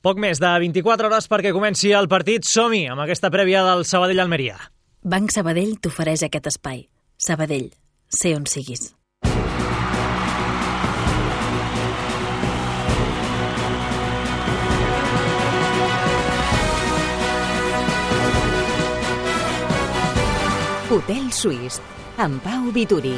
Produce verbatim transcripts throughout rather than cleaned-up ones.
Poc més de vint-i-quatre hores perquè comenci el partit. Som-hi amb aquesta prèvia del Sabadell-Almeria. Banc Sabadell t'ofereix aquest espai. Sabadell, sé on siguis. Hotel Suís, amb Pau Vituri.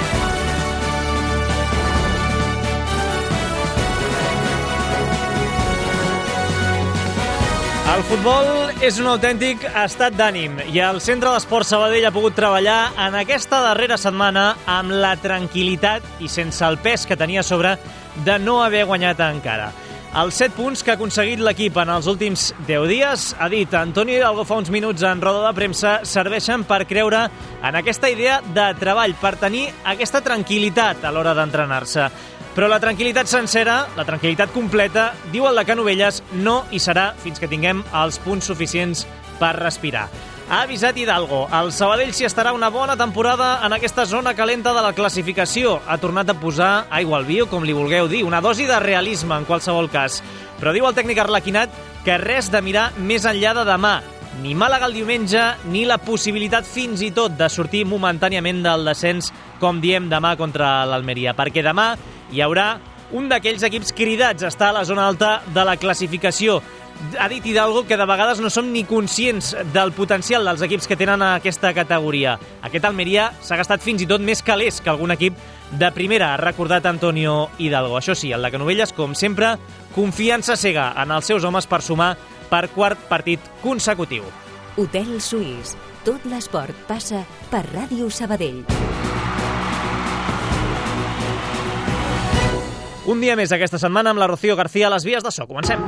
El futbol és un autèntic estat d'ànim i el Centre d'Esports Sabadell ha pogut treballar en aquesta darrera setmana amb la tranquil·litat i sense el pes que tenia a sobre de no haver guanyat encara. Els set punts que ha aconseguit l'equip en els últims deu dies, ha dit Antonio Hidalgo fa uns minuts en roda de premsa, serveixen per creure en aquesta idea de treball, per tenir aquesta tranquil·litat a l'hora d'entrenar-se. Però la tranquil·litat sencera, la tranquil·litat completa, diu el decà Novelles, no hi serà fins que tinguem els punts suficients per respirar. Ha avisat Hidalgo, el Sabadell s'hi estarà una bona temporada en aquesta zona calenta de la classificació. Ha tornat a posar aigua al vi, com li vulgueu dir, una dosi de realisme en qualsevol cas. Però diu el tècnic arlequinat que res de mirar més enllà de demà. Ni Màlaga el diumenge, ni la possibilitat fins i tot de sortir momentàniament del descens, com diem demà contra l'Almeria. Perquè demà hi haurà un d'aquells equips cridats a estar a la zona alta de la classificació. Ha dit Hidalgo que de vegades no som ni conscients del potencial dels equips que tenen aquesta categoria. Aquest Almeria s'ha gastat fins i tot més calés que algun equip de primera, ha recordat Antonio Hidalgo. Això sí, el de Canovelles, com sempre, confiança cega en els seus homes per sumar per quart partit consecutiu. Hotel Suís. Tot l'esport passa per Ràdio Sabadell. Un dia més aquesta setmana amb la Rocío García a les vies de so. Comencem.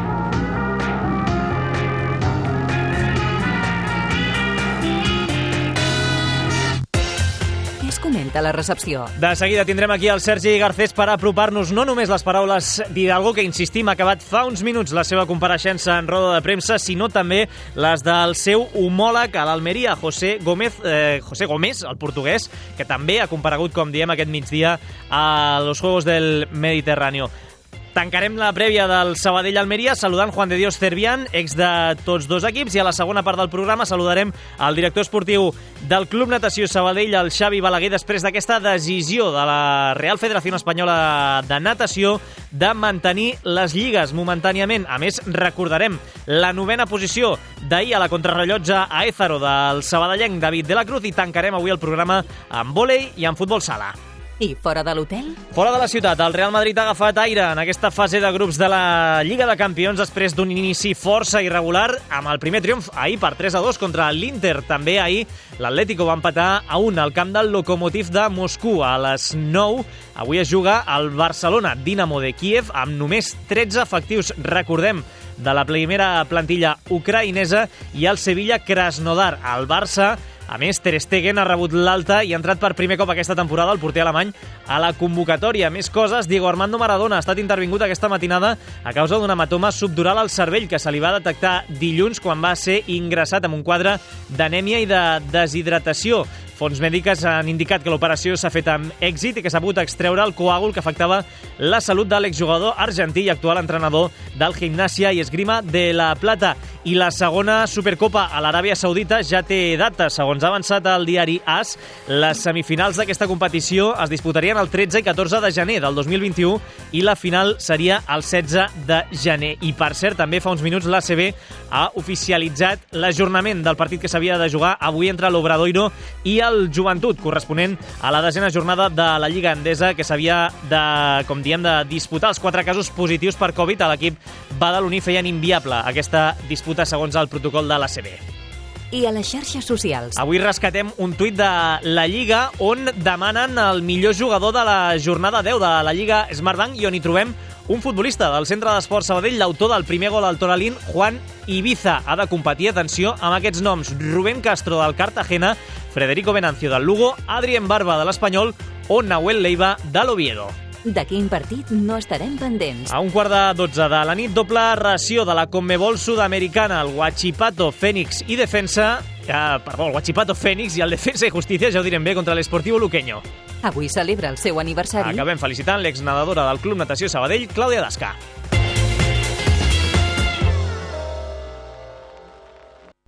Comenta la recepció. De seguida tindrem aquí el Sergi Garcés per apropar-nos no només les paraules d'Hidalgo, que insistim ha acabat fa uns minuts la seva compareixença en roda de premsa, sinó també les del seu homòleg a l'Almeria, José Gómez, eh, José Gómez, el portuguès, que també ha comparegut, com diem, aquest migdia a los Juegos del Mediterráneo. Tancarem la prèvia del Sabadell-Almeria saludant Juan de Dios Cervián, ex de tots dos equips, i a la segona part del programa saludarem el director esportiu del Club Natació Sabadell, el Xavi Balaguer, després d'aquesta decisió de la Real Federació Espanyola de Natació de mantenir les lligues momentàniament. A més, recordarem la novena posició d'ahir a la contrarrellotge a Ézaro del sabadellenc David de la Cruz, i tancarem avui el programa amb vòlei i amb futbol sala. I fora de l'hotel? Fora de la ciutat, el Real Madrid ha agafat aire en aquesta fase de grups de la Lliga de Campions després d'un inici força irregular amb el primer triomf ahir per tres a dos contra l'Inter. També ahir l'Atlético va empatar a un al camp del Lokomotiv de Moscou a les nou. Avui es juga el Barcelona Dinamo de Kíev amb només tretze efectius, recordem, de la primera plantilla ucraïnesa, i el Sevilla Krasnodar. El Barça, a més, Ter Stegen ha rebut l'alta i ha entrat per primer cop aquesta temporada el porter alemany a la convocatòria. Més coses, Diego Armando Maradona ha estat intervingut aquesta matinada a causa d'un hematoma subdural al cervell que se li va detectar dilluns quan va ser ingressat amb un quadre d'anèmia i de deshidratació. Fons mèdiques han indicat que l'operació s'ha fet amb èxit i que s'ha pogut extreure el coàgul que afectava la salut de l'exjugador argentí i actual entrenador del Gimnasia i Esgrima de la Plata. I la segona Supercopa a l'Aràbia Saudita ja té data. Segons ha avançat el diari AS, les semifinals d'aquesta competició es disputarien el tretze i catorze de gener del dos mil vint-i-u i la final seria el setze de gener. I, per cert, també fa uns minuts l'A C B ha oficialitzat l'ajornament del partit que s'havia de jugar avui entre l'Obradoiro i el Joventut, corresponent a la desena jornada de la Lliga Endesa, que s'havia de, com diem, de disputar. Els quatre casos positius per Covid a l'equip badaloní feien inviable aquesta disputa segons el protocol de l'A C B. I a les xarxes socials. Avui rescatem un tuit de la Lliga on demanen el millor jugador de la jornada deu de la Lliga Smartbank i on hi trobem un futbolista del Centre d'Esports Sabadell, l'autor del primer gol al Toralín, Juan Ibiza. Ha de competir, atenció, amb aquests noms: Rubén Castro del Cartagena, Federico Venancio del Lugo, Adrien Barba de l'Espanyol o Nahuel Leiva de l'Oviedo. De quin partit no estarem pendents? A un quart de dotze de la nit, doble ració de la Conmebol Sudamericana. El Huachipato, Fénix i Defensa... Eh, perdó, el Huachipato, Fénix i el Defensa i Justicia, ja ho direm bé, contra l'Esportivo Luqueño. Avui celebra el seu aniversari. Acabem felicitant l'exnedadora del Club Natació Sabadell, Clàudia Dasca.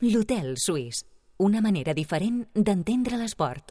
L'Hotel Suís. Una manera diferent d'entendre l'esport.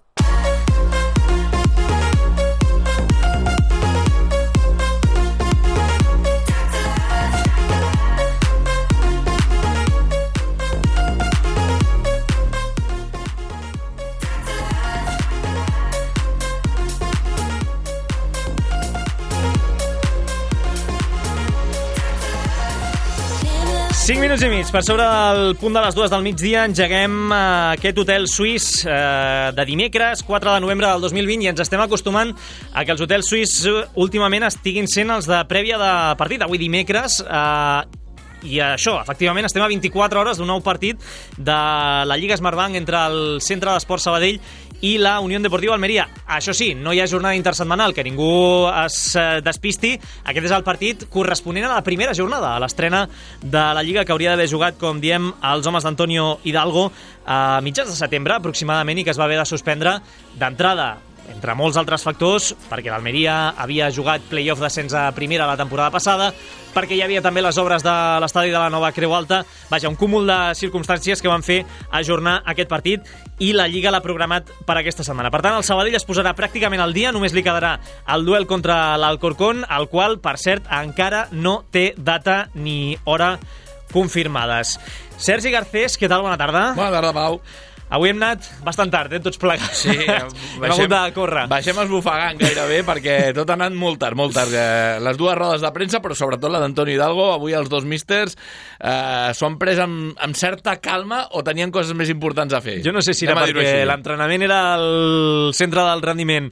cinc minuts i mig per sobre del punt de les dues del migdia. Engeguem eh, aquest hotel suís eh, de dimecres, quatre de novembre del dos mil vint, i ens estem acostumant a que els hotels suís últimament estiguin sent els de prèvia de partit. Avui dimecres, eh, i això, efectivament, estem a vint-i-quatre hores d'un nou partit de la Lliga Smartbank entre el Centre d'Esports Sabadell i la Unió Deportiva Almeria. Això sí, no hi ha jornada intersetmanal, que ningú es despisti. Aquest és el partit corresponent a la primera jornada, a l'estrena de la Lliga, que hauria d'haver jugat, com diem, els homes d'Antonio Hidalgo a mitjans de setembre, aproximadament, i que es va haver de suspendre d'entrada, entre molts altres factors, perquè l'Almeria havia jugat play-off d'ascens a primera la temporada passada, perquè hi havia també les obres de l'estadi de la nova Creu Alta. Vaja, un cúmul de circumstàncies que van fer ajornar aquest partit, i la Lliga l'ha programat per aquesta setmana. Per tant, el Sabadell es posarà pràcticament al dia, només li quedarà el duel contra l'Alcorcón, el qual, per cert, encara no té data ni hora confirmades. Sergi Garcés, què tal? Bona tarda. Bona tarda, Pau. Avui hem anat bastant tard, eh, tots plegats. Sí, hem hagut de córrer. Baixem esbufegant gairebé, perquè tot ha anat molt tard, molt tard. Les dues rodes de premsa, però sobretot la d'Antonio Hidalgo. Avui els dos místers eh, s'ho han pres amb, amb certa calma, o tenien coses més importants a fer. Jo no sé si era perquè l'entrenament era al centre del rendiment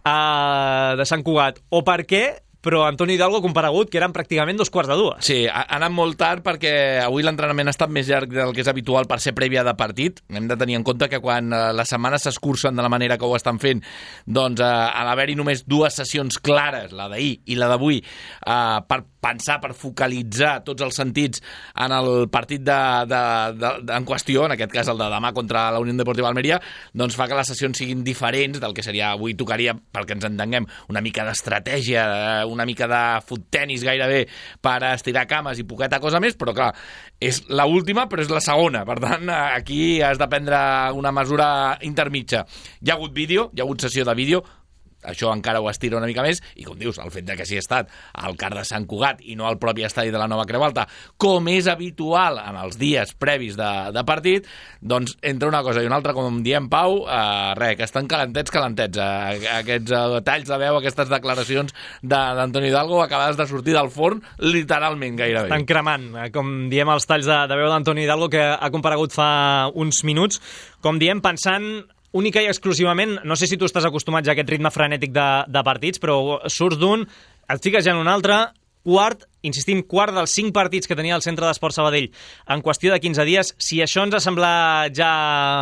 eh, de Sant Cugat, o per què, però Antonio Hidalgo ha comparegut que eren pràcticament dos quarts de dues. Sí, ha anat molt tard perquè avui l'entrenament ha estat més llarg del que és habitual per ser prèvia de partit. Hem de tenir en compte que quan les setmanes s'escurcen de la manera que ho estan fent, doncs a l'haver-hi només dues sessions clares, la d'ahir i la d'avui, eh, per pensar, per focalitzar tots els sentits en el partit de, de, de, de, en qüestió, en aquest cas el de demà contra la Unió Deportiva Almeria, doncs fa que les sessions siguin diferents del que seria avui. Tocaria, perquè ens entenguem, una mica d'estratègia, una mica de fut-tenis gairebé per estirar cames i poqueta cosa més, però clar, és l'última però és la segona, per tant aquí has de prendre una mesura intermitja. Hi ha hagut vídeo, hi ha hagut sessió de vídeo, això encara ho estira una mica més, i com dius, el fet de que s'hi ha estat al CAR de Sant Cugat i no al propi estadi de la nova Creu Alta, com és habitual en els dies previs de, de partit, doncs entre una cosa i una altra, com diem, Pau, eh, res, que estan calentets, calentets. Eh, aquests eh, talls de veu, aquestes declaracions d'Antonio Hidalgo acabades de sortir del forn, literalment, gairebé. Estan cremant, com diem, els talls de, de veu d'Antonio Hidalgo, que ha comparegut fa uns minuts, com diem, pensant única i exclusivament, no sé si tu estàs acostumat ja a aquest ritme frenètic de, de partits, però surts d'un, et fiques ja en un altre, quart, insistim, quart dels cinc partits que tenia el Centre d'Esports Sabadell en qüestió de quinze dies. Si això ens ha semblat ja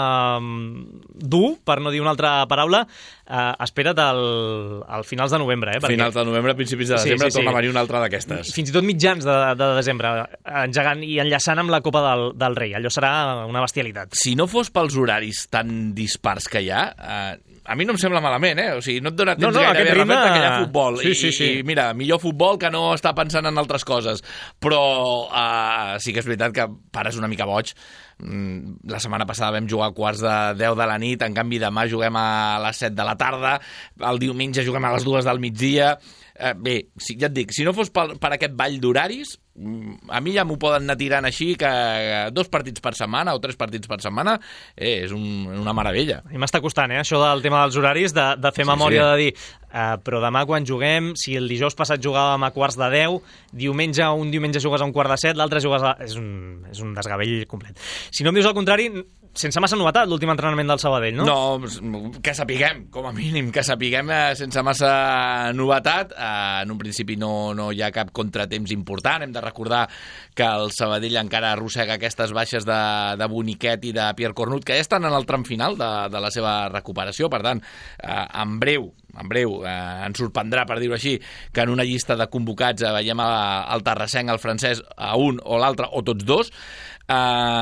dur, per no dir una altra paraula, eh, espera't al, al finals de novembre. Eh, perquè... Finals de novembre, principis de desembre, sí, sí, sí. Torna a venir una altra d'aquestes. Fins i tot mitjans de, de desembre, engegant i enllaçant amb la Copa del, del Rei. Allò serà una bestialitat. Si no fos pels horaris tan dispars que hi ha, eh, a mi no em sembla malament, eh? O sigui, no et dona temps no, no, gairebé ritme... refet que hi ha futbol. Sí, sí, sí. I, I mira, millor futbol que no està pensant en altres coses. Però uh, sí que és veritat que pares una mica boig. La setmana passada vam jugar a quarts de deu de la nit, en canvi demà juguem a les set de la tarda, el diumenge juguem a les dues del migdia. Eh, bé, sí, ja et dic, si no fos per, per aquest ball d'horaris, a mi ja m'ho poden anar tirant així, que dos partits per setmana o tres partits per setmana eh, és un, una meravella. A mi m'està costant, eh, això del tema dels horaris, de, de fer sí, memòria, sí. de dir, uh, però demà quan juguem, si el dijous passat jugàvem a quarts de deu, diumenge, un diumenge jugues a un quart de set, l'altre jugues a... És un, és un desgavell complet. Si no em dius el contrari, sense massa novetat, l'últim entrenament del Sabadell, no? No, que sapiguem, com a mínim, que sapiguem eh, sense massa novetat. Eh, en un principi no, no hi ha cap contratemps important. Hem de recordar que el Sabadell encara arrossega aquestes baixes de, de Boniquet i de Pierre Cornut, que ja estan en el tram final de, de la seva recuperació. Per tant, eh, en breu, en breu, eh, ens sorprendrà, per dir-ho així, que en una llista de convocats eh, veiem el terrassenc, el francès, a un o l'altre, o tots dos. Eh,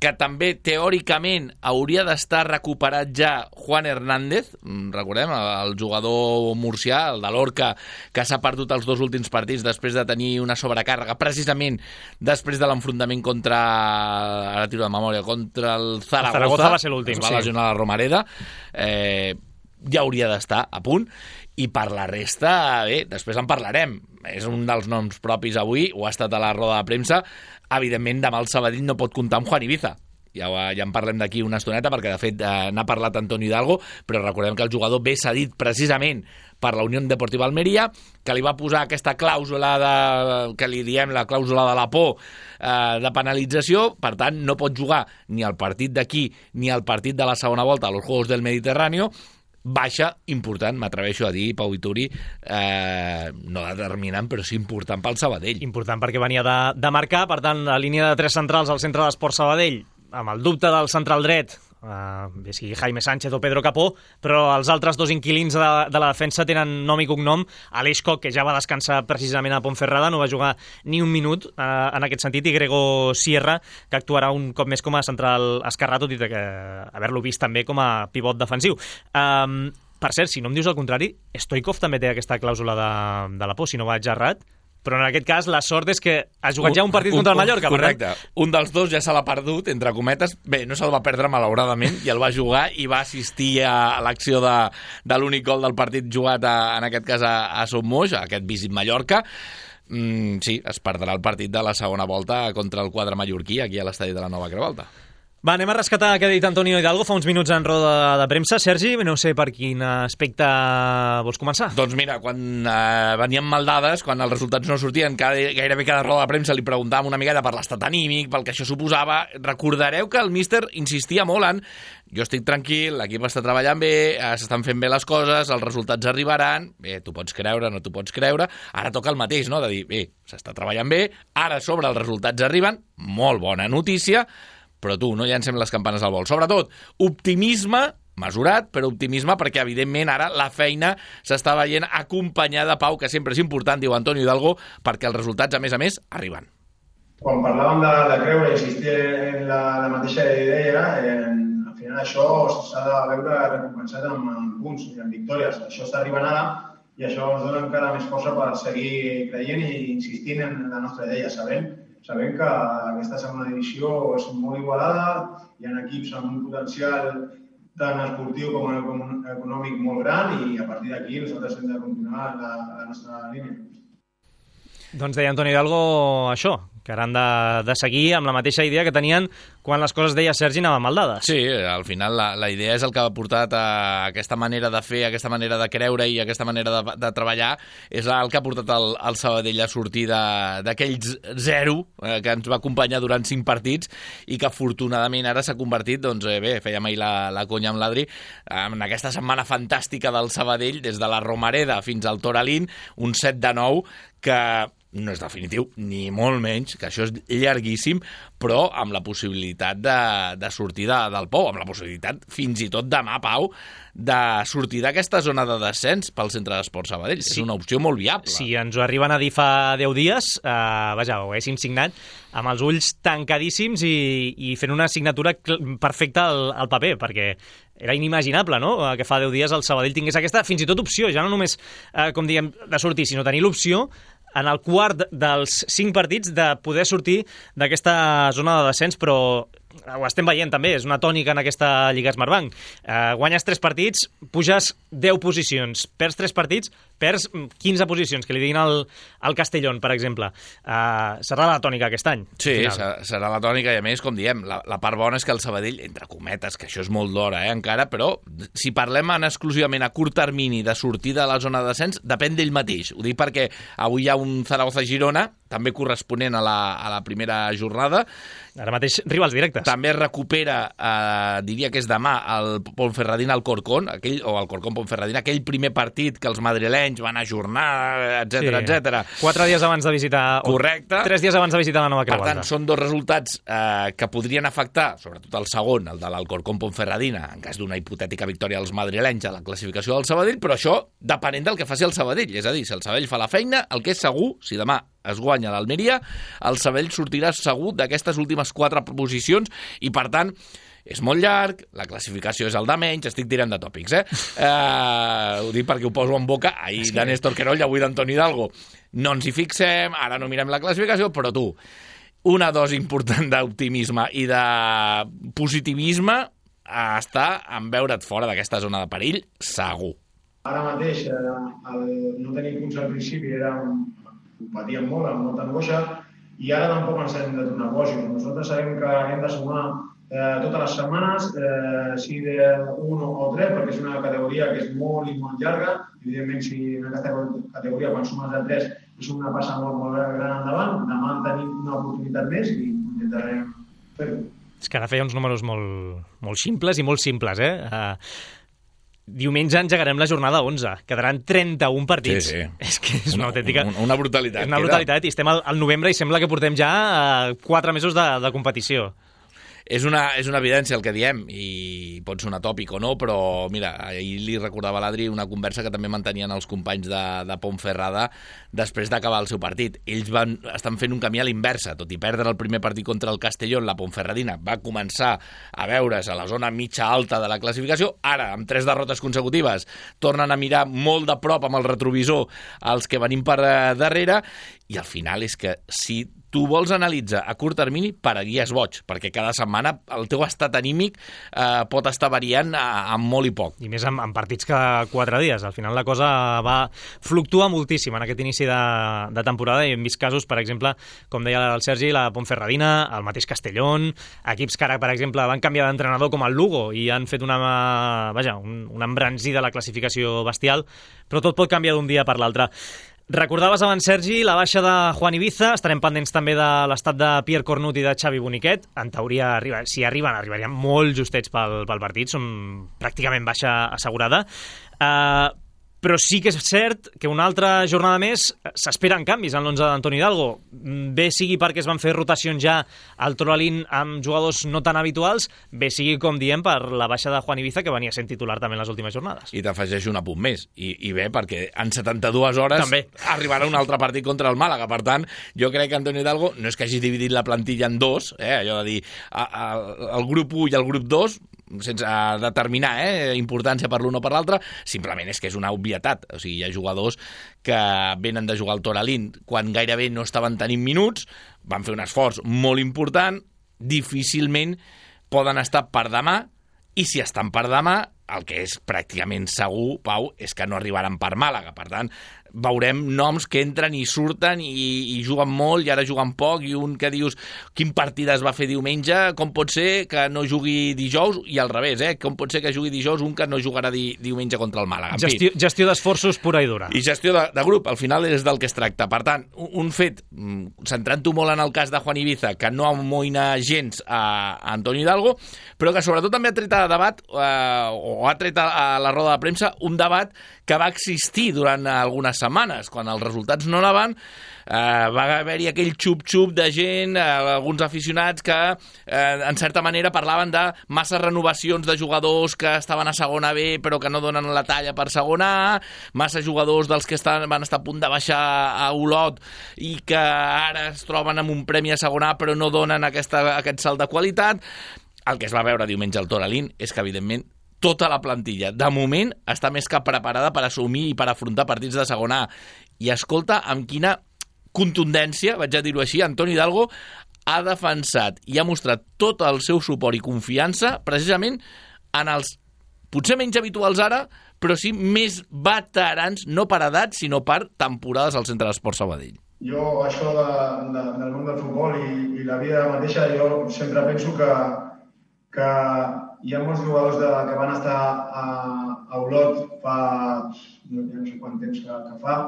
que també teòricament hauria d'estar recuperat ja Juan Hernández, recordem, el jugador murcià, el de l'Orca, que s'ha perdut els dos últims partits després de tenir una sobrecàrrega, precisament després de l'enfrontament contra, ara tiro de memòria, contra el Zaragoza, el Zaragoza va ser l'últim, es va lesionar la Romareda, eh, ja hauria d'estar a punt, i per la resta, bé, després en parlarem. És un dels noms propis avui, ho ha estat a la roda de premsa. Evidentment, demà el Sabadell no pot comptar amb Juan Ibiza. Ja, ja en parlem d'aquí una estoneta, perquè de fet eh, n'ha parlat Antonio Hidalgo, però recordem que el jugador ve cedit precisament per la Unió Deportiva Almeria, que li va posar aquesta clàusula de, que li diem la clàusula de la por, eh, de penalització, per tant no pot jugar ni al partit d'aquí ni al partit de la segona volta a los Juegos del Mediterráneo. Baixa important, m'atreveixo a dir, Pau Vituri, eh, no determinant, però sí important pel Sabadell. Important perquè venia de, de marcar, per tant, la línia de tres centrals al centre d'Esport Sabadell, amb el dubte del central dret, eh, bé sigui Jaime Sánchez o Pedro Capó, però els altres dos inquilins de, de la defensa tenen nom i cognom. Aleix Koch, que ja va descansar precisament a Ponferrada, no va jugar ni un minut eh, en aquest sentit, i Grego Sierra, que actuarà un cop més com a central esquerrà, tot i que haver-lo vist també com a pivot defensiu. Um, per cert, si no em dius el contrari, Stoikov també té aquesta clàusula de, de la por, si no vaig errat, però en aquest cas la sort és que ha jugat un, ja un partit un, contra el Mallorca. Correcte. Un dels dos ja se l'ha perdut, entre cometes. Bé, no se'l va perdre malauradament, i el va jugar i va assistir a, a l'acció de, de l'únic gol del partit jugat, a, en aquest cas, a, a Sommoix, a aquest Visit Mallorca. Mm, sí, es perdrà el partit de la segona volta contra el quadre mallorquí, aquí a l'estadi de la Nova Creu Alta. Va, anem a rescatar que ha dit Antonio Hidalgo fa uns minuts en roda de premsa. Sergi, no sé per quin aspecte vols començar. Doncs mira, quan eh, venien mal dades, quan els resultats no sortien, cada, gairebé cada roda de premsa li preguntàvem una miqueta per l'estat anímic, pel que això suposava. Recordareu que el míster insistia molt en jo estic tranquil, l'equip està treballant bé, eh, s'estan fent bé les coses, els resultats arribaran, bé, tu pots creure, no tu pots creure. Ara toca el mateix, no?, de dir, bé, s'està treballant bé, ara sobre els resultats arriben, molt bona notícia, però tu, no llancem les campanes al vol. Sobretot, optimisme mesurat, però optimisme perquè, evidentment, ara la feina s'està veient acompanyada, Pau, que sempre és important, diu Antonio Hidalgo, perquè els resultats, a més a més, arriben. Quan parlàvem de, de creure i insistir en la, la mateixa idea, en, al final això s'ha de veure recompensat amb, amb punts i amb victòries. Això està arribant ara i això ens dona encara més força per seguir creient i insistint en la nostra idea, sabent Sabem que aquesta segona divisió és molt igualada, hi ha equips amb un potencial tant esportiu com, com econòmic molt gran i a partir d'aquí nosaltres hem de continuar la, la nostra línia. Doncs deia Antonio Hidalgo això, que ara han de, de seguir amb la mateixa idea que tenien quan les coses, deia Sergi, anaven mal dades. Sí, al final la, la idea és el que ha portat a aquesta manera de fer, aquesta manera de creure i aquesta manera de, de treballar, és el que ha portat el, el Sabadell a sortir d'aquells zero eh, que ens va acompanyar durant cinc partits i que afortunadament ara s'ha convertit, doncs eh, bé, fèiem ahir la, la conya amb l'Adri, en aquesta setmana fantàstica del Sabadell, des de la Romareda fins al Toralín, un set de nou que no és definitiu, ni molt menys, que això és llarguíssim, però amb la possibilitat de, de sortir de, del pou, amb la possibilitat fins i tot demà, Pau, de sortir d'aquesta zona de descens pel Centre d'Esport Sabadell. Sí. És una opció molt viable. Si ens ho arriben a dir fa deu dies, eh, vaja, ho haguéssim signat amb els ulls tancadíssims i, i fent una signatura perfecta al, al paper, perquè era inimaginable, no?, que fa deu dies el Sabadell tingués aquesta, fins i tot opció, ja no només, eh, com diguem, de sortir, sinó tenir l'opció en el quart dels cinc partits de poder sortir d'aquesta zona de descens, però ho estem veient també, és una tònica en aquesta Lliga Smartbank. Eh, guanyes tres partits, puges deu posicions, perds tres partits, perds quinze posicions, que li diguin al, al Castellón, per exemple. Eh, serà la tònica aquest any. Sí, serà la tònica, i a més, com diem, la, la part bona és que el Sabadell, entre cometes, que això és molt d'hora, eh, encara, però si parlem en exclusivament a curt termini de sortir de la zona de descens, depèn d'ell mateix. Ho dic perquè avui hi ha un Zaragoza-Girona, també corresponent a la, a la primera jornada. Ara mateix rivals directes. També recupera, eh, diria que és demà, el Ponferradina Alcorcón, aquell, o Alcorcón Ponferradina, aquell primer partit que els madrilenys menys, van ajornar, etcètera, sí. etcètera. Quatre dies abans de visitar... Correcte. Tres dies abans de visitar la nova Creu Alta. Per tant, són dos resultats eh, que podrien afectar, sobretot el segon, el de l'Alcorcón Ponferradina, en cas d'una hipotètica victòria dels madrilenys a la classificació del Sabadell, però això depenent del que faci el Sabadell. És a dir, si el Sabadell fa la feina, el que és segur, si demà es guanya l'Almeria, el Sabadell sortirà segur d'aquestes últimes quatre posicions i, per tant, és molt llarg, la classificació és el de menys, estic tirant de tòpics, eh? eh ho dic perquè ho poso en boca, ahir de Néstor Querol i avui d'Antoni Hidalgo. No ens hi fixem, ara no mirem la classificació, però tu, una dosi important d'optimisme i de positivisme està en veure't fora d'aquesta zona de perill, segur. Ara mateix, el no tenir punts al principi era un... ho patíem molt, amb molta angoixa, i ara tampoc ens hem de tornar bojos. Nosaltres sabem que hem de sumar eh, totes les setmanes, eh, si d'un o tres, perquè és una categoria que és molt i molt llarga. Evidentment, si en aquesta categoria, quan sumes de tres, és una passa molt, molt gran endavant. Demà tenim una oportunitat més i intentarem fer-ho. És que ara feia uns números molt, molt simples i molt simples, eh? Uh... Diumenge engegarem la jornada onze. Quedaran trenta-un partits. Sí, sí. És que és una, una autèntica... Una, una brutalitat. És una brutalitat. I estem al, al novembre i sembla que portem ja uh, quatre mesos de, de competició. És una, és una evidència el que diem, i pot sonar tòpic o no, però mira, ahir li recordava a l'Adri una conversa que també mantenien els companys de, de Ponferrada després d'acabar el seu partit. Ells van, estan fent un camí a l'inversa, tot i perdre el primer partit contra el Castellón, la Ponferradina va començar a veure's a la zona mitja alta de la classificació. Ara, amb tres derrotes consecutives, tornen a mirar molt de prop amb el retrovisor els que venim per darrere, i al final és que si tu vols analitzar a curt termini, pararies boig, perquè cada setmana el teu estat anímic eh, pot estar variant amb molt i poc. I més en, en partits que quatre dies. Al final la cosa va fluctuar moltíssim en aquest inici de, de temporada, i hem vist casos, per exemple, com deia el Sergi, la Ponferradina, el mateix Castellón, equips que ara, per exemple, van canviar d'entrenador com el Lugo i han fet una, vaja, un, un embranzí de la classificació bestial, però tot pot canviar d'un dia per l'altre. Recordaves abans, Sergi, la baixa de Juan Ibiza. Estarem pendents també de l'estat de Pierre Cornut i de Xavi Boniquet. En teoria, arriba, si arriben, arribarien molt justets pel, pel partit. Són pràcticament baixa assegurada. Uh, però sí que és cert que una altra jornada més s'esperen canvis en l'onze d'Antoni Hidalgo. Bé sigui perquè es van fer rotacions ja al Toralín amb jugadors no tan habituals, bé sigui, com diem, per la baixa de Juan Ibiza, que venia sent titular també en les últimes jornades. I t'afegeixo un apunt més. I, i bé, perquè en setanta-dues hores també arribarà un altre partit contra el Màlaga. Per tant, jo crec que Antoni Hidalgo no és que hagi dividit la plantilla en dos, eh, allò de dir a, a, el grup u i el grup dos, sense determinar eh, importància per l'un o per l'altre, simplement és que és una obvietat. O sigui, hi ha jugadors que venen de jugar al Toralín quan gairebé no estaven tenint minuts, van fer un esforç molt important, difícilment poden estar per demà, i si estan per demà, el que és pràcticament segur, Pau, és que no arribaran per Màlaga. Per tant, veurem noms que entren i surten i, i juguen molt i ara juguen poc, i un que dius quin partit es va fer diumenge, com pot ser que no jugui dijous, i al revés, eh? Com pot ser que jugui dijous un que no jugarà di, diumenge contra el Màlaga. Gestió, gestió d'esforços pura i dura. I gestió de, de grup, al final és del que es tracta. Per tant, un fet, centrant-ho molt en el cas de Juan Ibiza, que no amoïna gens a, a Antoni Hidalgo, però que sobretot també ha tret a debat, eh, o ha tret a, a la roda de premsa, un debat que va existir durant algunes setmanes. Quan els resultats no anaven, eh, va haver-hi aquell xup-xup de gent, eh, alguns aficionats que, eh, en certa manera, parlaven de massa renovacions de jugadors que estaven a segona B però que no donen la talla per segona A, massa jugadors dels que estan, van estar a punt de baixar a Olot i que ara es troben amb un premi a segona A però no donen aquesta, aquest salt de qualitat. El que es va veure diumenge al Toralín és que, evidentment, tota la plantilla, de moment, està més que preparada per assumir i per afrontar partits de segona A. I escolta amb quina contundència, vaig a dir-ho així, Antoni Hidalgo ha defensat i ha mostrat tot el seu suport i confiança precisament en els, potser menys habituals ara, però sí més veterans, no per edat, sinó per temporades al Centre d'Esports Sabadell. Jo, això de, de, del món del futbol i, i la vida mateixa, jo sempre penso que, que hi ha molts jugadors de, que van estar a, a Olot fa no, no sé quant temps que, que fa,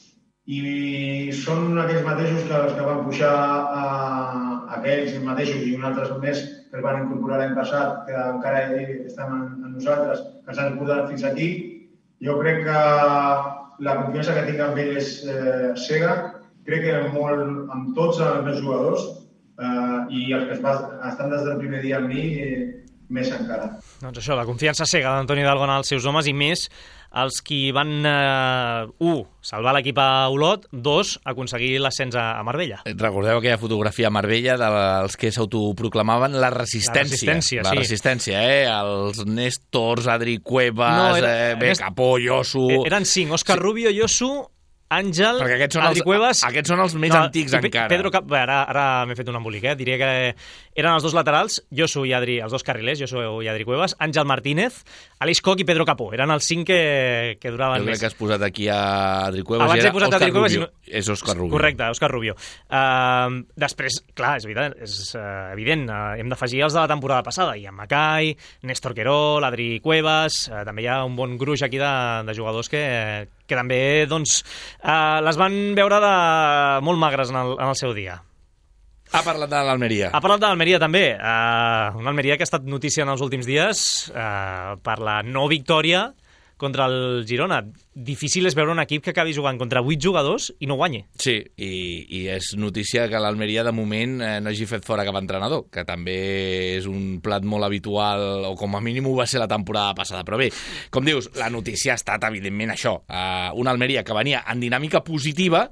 i són aquells mateixos que els que van pujar a, aquells mateixos i uns altres més que els van incorporar l'any passat, que encara estan amb nosaltres, que s'han portat fins aquí. Jo crec que la confiança que tinc amb ell és eh, cega. Crec que molt amb tots els meus jugadors eh, i els que estan des del primer dia amb mi, eh, més encara. Doncs això, la confiança cega d'Antoni Hidalgo en els seus homes i més els qui van, eh, un, salvar l'equip a Olot, dos, aconseguir l'ascens a Marbella. Recordeu aquella fotografia a Marbella dels que s'autoproclamaven la resistència. La resistència, la sí. La resistència, eh? Els Néstor, Adri Cuevas, no, era, eh, Becapó, Yosu... Eren cinc, Òscar sí. Rubio, Yosu, Àngel, Adri els, Cuevas... Aquests són els més no, antics encara. Pedro Cap... Bé, ara ara m'he fet un embolic, eh? Diria que eren els dos laterals, Yosu i Adri, els dos carrilers, Yosu i Adri Cuevas, Àngel Martínez, Aleix Coc i Pedro Capó. Eren els cinc que, que duraven jo més. Jo crec que has posat aquí a Adri Cuevas Abans i era Òscar Rubio. No... És Òscar Rubio. Correcte, Òscar Rubio. Uh, després, clar, és evident, és, uh, evident uh, hem d'afegir els de la temporada passada. Hi ha Macai, Néstor Querol, Adri Cuevas, uh, també hi ha un bon gruix aquí de, de jugadors que, que també doncs, uh, les van veure de molt magres en el, en el seu dia. Ha parlat de l'Almeria. Ha parlat de l'Almeria també. Uh, una Almeria que ha estat notícia en els últims dies uh, per la no victòria contra el Girona. Difícil és veure un equip que acabi jugant contra vuit jugadors i no guanyi. Sí, i, i és notícia que l'Almeria de moment eh, no hagi fet fora cap entrenador, que també és un plat molt habitual, o com a mínim ho va ser la temporada passada. Però bé, com dius, la notícia ha estat evidentment això. Uh, una Almeria que venia en dinàmica positiva,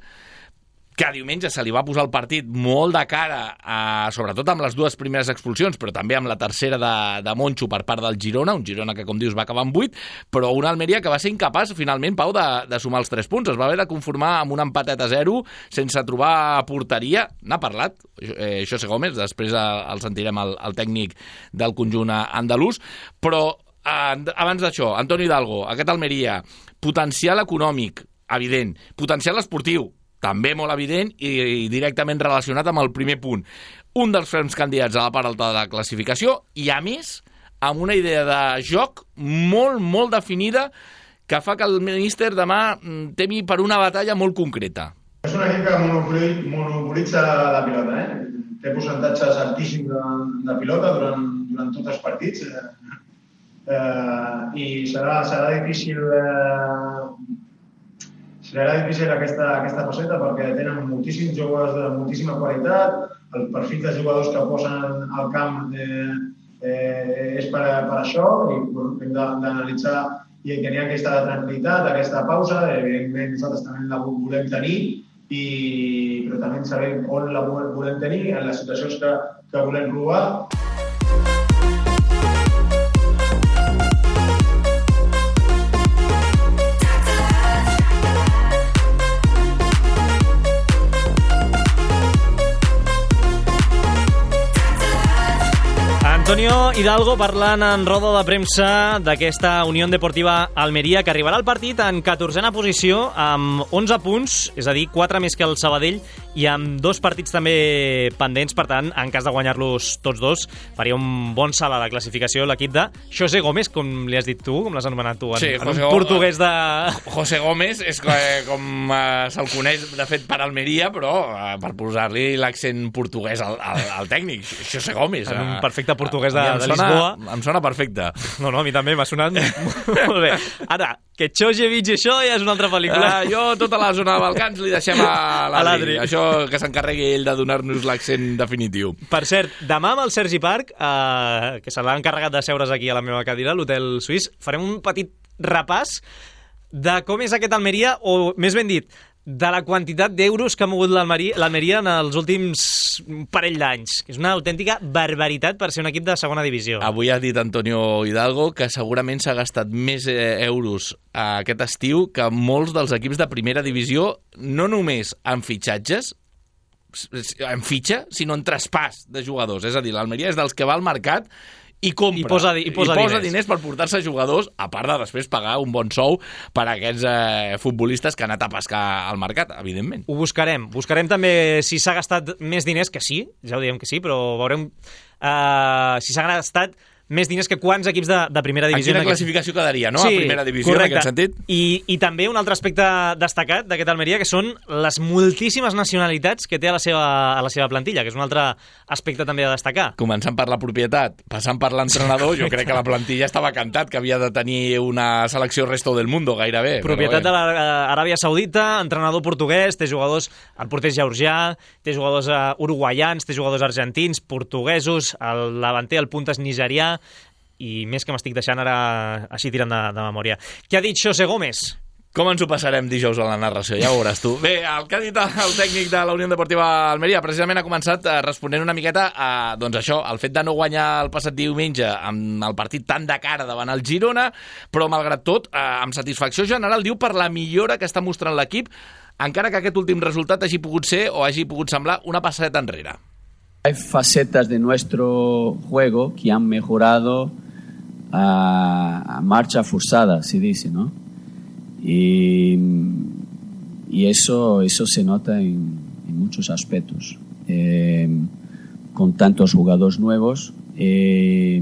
que diumenge se li va posar el partit molt de cara, a, sobretot amb les dues primeres expulsions, però també amb la tercera de, de Moncho per part del Girona, un Girona que, com dius, va acabar amb vuit, però una Almeria que va ser incapaç, finalment, Pau, de, de sumar els tres punts. Es va haver de conformar amb un empatet a zero, sense trobar porteria. N'ha parlat eh, José Gómez, després eh, el sentirem el, el tècnic del conjunt andalús, però eh, abans d'això, Antoni Hidalgo, aquest Almeria, potencial econòmic, evident, potencial esportiu, també molt evident i, i directament relacionat amb el primer punt. Un dels ferms candidats a la part alta de la classificació i, a més, amb una idea de joc molt, molt definida que fa que el míster demà temi per una batalla molt concreta. És un equip que monopolitza la pilota, eh? Té percentatges altíssims de, de pilota durant, durant tots els partits eh? Eh, i serà, serà difícil... Eh, Serà difícil aquesta, aquesta faceta perquè tenen moltíssims jugadors de moltíssima qualitat, el perfil de jugadors que posen al camp eh, eh, és per, per això i hem d'analitzar i tenir aquesta tranquil·litat, aquesta pausa, evidentment nosaltres també la volem tenir, i, però també sabem on la volem tenir, en les situacions que, que volem provar. Antonio Hidalgo parlant en roda de premsa d'aquesta Unió Deportiva Almeria, que arribarà al partit en catorzena posició amb onze punts, és a dir, quatre més que el Sabadell, i amb dos partits també pendents. Per tant, en cas de guanyar-los tots dos, faria un bon salt a la classificació l'equip de José Gómez, com li has dit tu, com l'has anomenat tu, en, sí, en un portuguès de... José Gómez és com uh, se'l coneix, de fet, per Almeria, però uh, per posar-li l'accent portuguès al, al, al tècnic, José Gómez. En un uh, perfecte portuguès de, de sona, Lisboa. Em sona perfecte. No, no, a mi també m'ha sonat molt bé. Ara, que Chojevic i això ja és una altra pel·lícula. Uh, jo, tota la zona de Balcans li deixem a l'Adri. Això que s'encarregui ell de donar-nos l'accent definitiu. Per cert, demà amb el Sergi Parc, eh, que se l'ha encarregat de seure's aquí a la meva cadira, a l'Hotel Suís, farem un petit repàs de com és aquest Almeria, o més ben dit, de la quantitat d'euros que ha mogut l'Almeria en els últims parell d'anys. És una autèntica barbaritat per ser un equip de segona divisió. Avui ha dit Antonio Hidalgo que segurament s'ha gastat més euros aquest estiu que molts dels equips de primera divisió, no només en fitxatges, en fitxa, sinó en traspàs de jugadors. És a dir, l'Almeria és dels que va al mercat i compra, I posa, i posa, i posa diners. diners per portar-se jugadors, a part de després pagar un bon sou per a aquests eh, futbolistes que han anat a pescar al mercat, evidentment. Ho buscarem. Buscarem també si s'ha gastat més diners, que sí, ja ho diem que sí, però veurem uh, si s'ha gastat més diners que quants equips de, de primera divisió. En quina classificació quedaria, no? Sí, a primera divisió, correcte. en aquest sentit. I, I també un altre aspecte destacat d'aquest Almeria, que són les moltíssimes nacionalitats que té a la seva, a la seva plantilla, que és un altre aspecte també a destacar. Començant per la propietat, passant per l'entrenador, jo crec que la plantilla estava cantat, que havia de tenir una selecció resto del mundo, gairebé. Propietat de l'Aràbia Saudita, entrenador portuguès, té jugadors, el porter georgià, té jugadors uh, uruguaians, té jugadors argentins, portuguesos, el davanter, el punta és nigerià, i més que m'estic deixant ara així tirant de, de memòria. Què ha dit José Gómez? Com ens ho passarem dijous a la narració? Ja ho veuràs tu. Bé, el que ha dit el tècnic de la Unió Deportiva Almeria precisament ha començat responent una miqueta a, doncs això, el fet de no guanyar el passat diumenge amb el partit tan de cara davant el Girona, però malgrat tot, amb satisfacció general, diu, per la millora que està mostrant l'equip, encara que aquest últim resultat hagi pogut ser o hagi pogut semblar una passadeta enrere. Hay facetas de nuestro juego que han mejorado a, a marcha forzada, se dice, ¿no? Y, y eso, eso se nota en, en muchos aspectos. Eh, con tantos jugadores nuevos eh,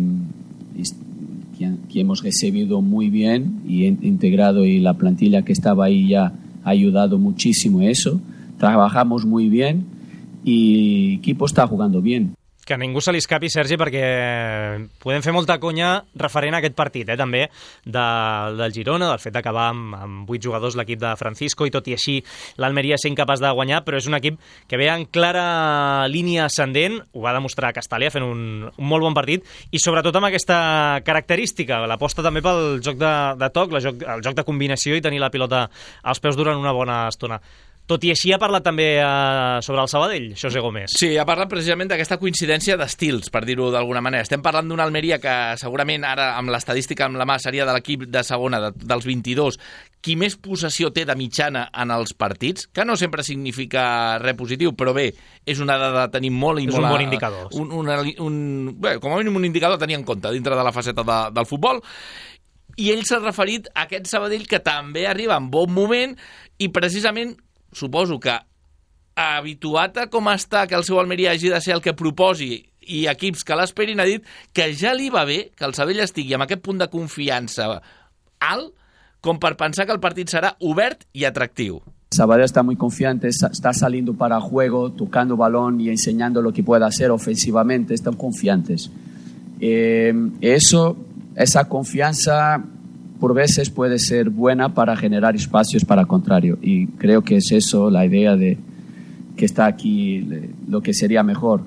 que, que hemos recibido muy bien y integrado, y la plantilla que estaba ahí ya ha ayudado muchísimo eso. Trabajamos muy bien y el equipo está jugando bien. Que a ningú se li escapi, Sergi, perquè podem fer molta conya referent a aquest partit, eh, també, de, del Girona, del fet d'acabar amb, amb vuit jugadors l'equip de Francisco, i tot i així l'Almeria és incapaç de guanyar, però és un equip que ve en clara línia ascendent, ho va demostrar Castalia fent un, un molt bon partit, i sobretot amb aquesta característica, l'aposta també pel joc de, de toc, el joc, el joc de combinació i tenir la pilota als peus durant una bona estona. Tot i així ha parlat també eh, sobre el Sabadell, José Gómez. Sí, ha parlat precisament d'aquesta coincidència d'estils, per dir-ho d'alguna manera. Estem parlant d'una Almeria que segurament ara, amb l'estadística amb la mà, seria de l'equip de segona, de, dels vint-i-dos, qui més possessió té de mitjana en els partits, que no sempre significa res positiu, però bé, és una dada de tenir molt i és molt... És un bon indicador. Un, un, un, bé, com a mínim un indicador a tenir en compte dintre de la faceta de, del futbol. I ell s'ha referit a aquest Sabadell que també arriba en bon moment i precisament suposo que habituat a com està que el seu Almeria hagi de ser el que proposi i equips que l'esperin, ha dit que ja li va bé que el Sabadell estigui amb aquest punt de confiança alt com per pensar que el partit serà obert i atractiu. Sabadell está muy confiante, está saliendo para juego, tocando balón y enseñando lo que puede hacer ofensivamente, están confiantes. Eh, eso, esa confianza por veces puede ser buena para generar espacios para el contrario, y creo que es eso la idea de que está aquí, lo que sería mejor,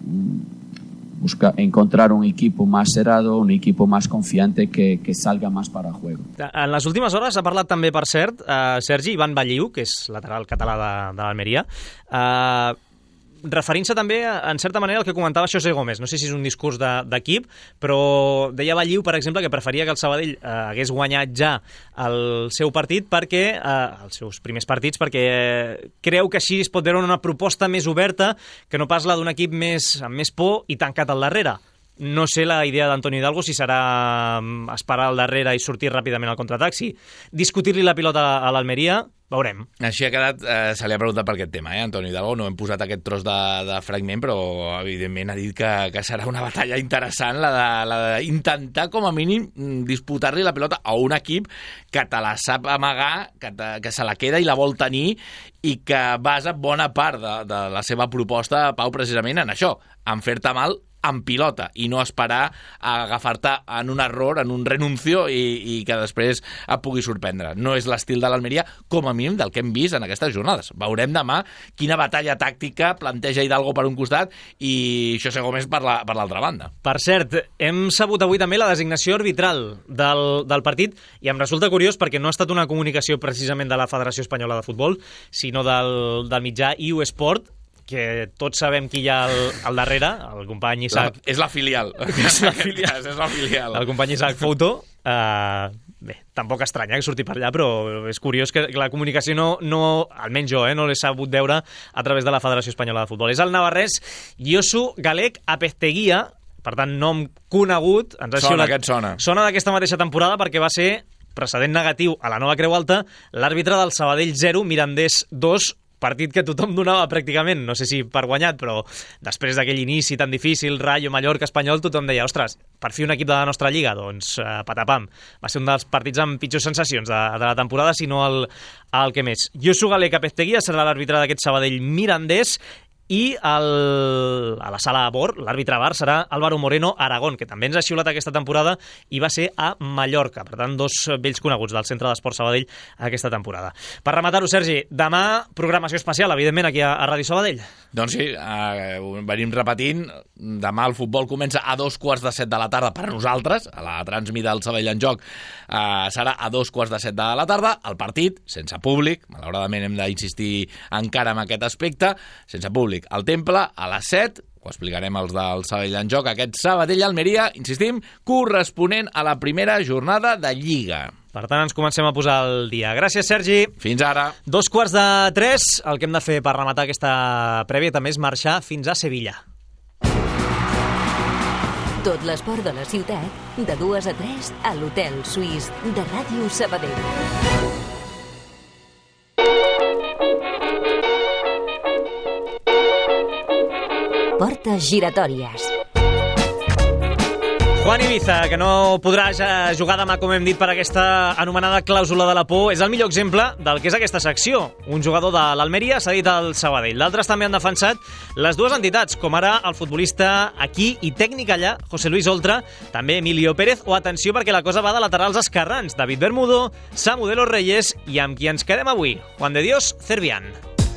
buscar, encontrar un equipo más cerrado, un equipo más confiante que, que salga más para el juego. En les últimes hores ha parlat també, per cert, eh, Sergi, Ivan Balliu, que és lateral català de, de l'Almeria, eh, referint-se també, en certa manera, al que comentava José Gómez. No sé si és un discurs d'equip, de, però deia Balliu, per exemple, que preferia que el Sabadell eh, hagués guanyat ja el seu partit, perquè eh, els seus primers partits, perquè creu que així es pot veure una proposta més oberta que no pas la d'un equip més, amb més por i tancat al darrere. No sé la idea d'Antonio Hidalgo, si serà esperar al darrere i sortir ràpidament al contraatac, si discutir-li la pilota a l'Almeria, veurem. Així ha quedat, eh, se li ha preguntat per aquest tema, eh, Antonio Hidalgo, no hem posat aquest tros de, de fragment, però evidentment ha dit que, que serà una batalla interessant la d'intentar com a mínim disputar-li la pilota a un equip que te la sap amagar, que, te, que se la queda i la vol tenir, i que basa bona part de, de la seva proposta, Pau, precisament en això, en fer-te mal en pilota i no esperar a agafar-te en un error, en un renuncio i, i que després et pugui sorprendre. No és l'estil de l'Almeria, com a mínim del que hem vist en aquestes jornades. Veurem demà quina batalla tàctica planteja Hidalgo per un costat i José Gómez per l'altra la, banda. Per cert, hem sabut avui també la designació arbitral del, del partit i em resulta curiós perquè no ha estat una comunicació precisament de la Federació Espanyola de Futbol, sinó del, del mitjà I U Sport, que tots sabem qui hi ha al, al darrere, el company Isaac... La, és la filial. És la filial. és la filial. El company Isaac Fouto. Uh, bé, tampoc estranya que surti per allà, però és curiós que la comunicació no, no almenys jo, eh, no l'he sabut veure a través de la Federació Espanyola de Futbol. És el navarrès Josu Galek Apezteguía, per tant, nom conegut. Ens ha sona, aquest sona. Sona d'aquesta mateixa temporada perquè va ser precedent negatiu a la Nova Creu Alta, l'àrbitre del Sabadell zero, Mirandés dos, partit que tothom donava pràcticament, no sé si per guanyat, però després d'aquell inici tan difícil, Rayo, Mallorca, Espanyol, tothom deia, ostres, per fi un equip de la nostra lliga, doncs eh, patapam. Va ser un dels partits amb pitjors sensacions de, de la temporada, si no el, el que més. Josu Galé Capezteguía serà l'àrbitre d'aquest Sabadell Mirandés, i el, a la sala B O R, l'àrbitre V A R serà Álvaro Moreno Aragón, que també ens ha xiulat aquesta temporada i va ser a Mallorca. Per tant, dos vells coneguts del Centre d'Esport Sabadell aquesta temporada. Per rematar-ho, Sergi, demà programació especial, evidentment, aquí a, a Ràdio Sabadell. Doncs sí, eh, venim repetint. Demà el futbol comença a dos quarts de set de la tarda per nosaltres, a la transmida del Sabadell en Joc eh, serà a dos quarts de set de la tarda. El partit, sense públic, malauradament hem d'insistir encara en aquest aspecte, sense públic. Al Temple, a les set, ho explicarem els del Sabadell en Joc, aquest Sabadell-Almeria, insistim, corresponent a la primera jornada de Lliga. Per tant, ens comencem a posar al dia. Gràcies, Sergi. Fins ara. Dos quarts de tres. El que hem de fer per rematar aquesta prèvia també és marxar fins a Sevilla. Tot l'esport de la ciutat, de dues a tres, a l'Hotel Suís de Ràdio Sabadell. Portes giratòries. Juan Ibiza, que no podrà jugar demà, com hem dit, per aquesta anomenada clàusula de la por, és el millor exemple del que és aquesta secció. Un jugador de l'Almeria s'ha dit al Sabadell. D'altres també han defensat les dues entitats, com ara el futbolista aquí i tècnic allà, José Luis Oltra, també Emilio Pérez, o atenció perquè la cosa va de laterals esquerrans, David Bermudo, Samu de los Reyes i amb qui ens quedem avui, Juan de Dios Cervián.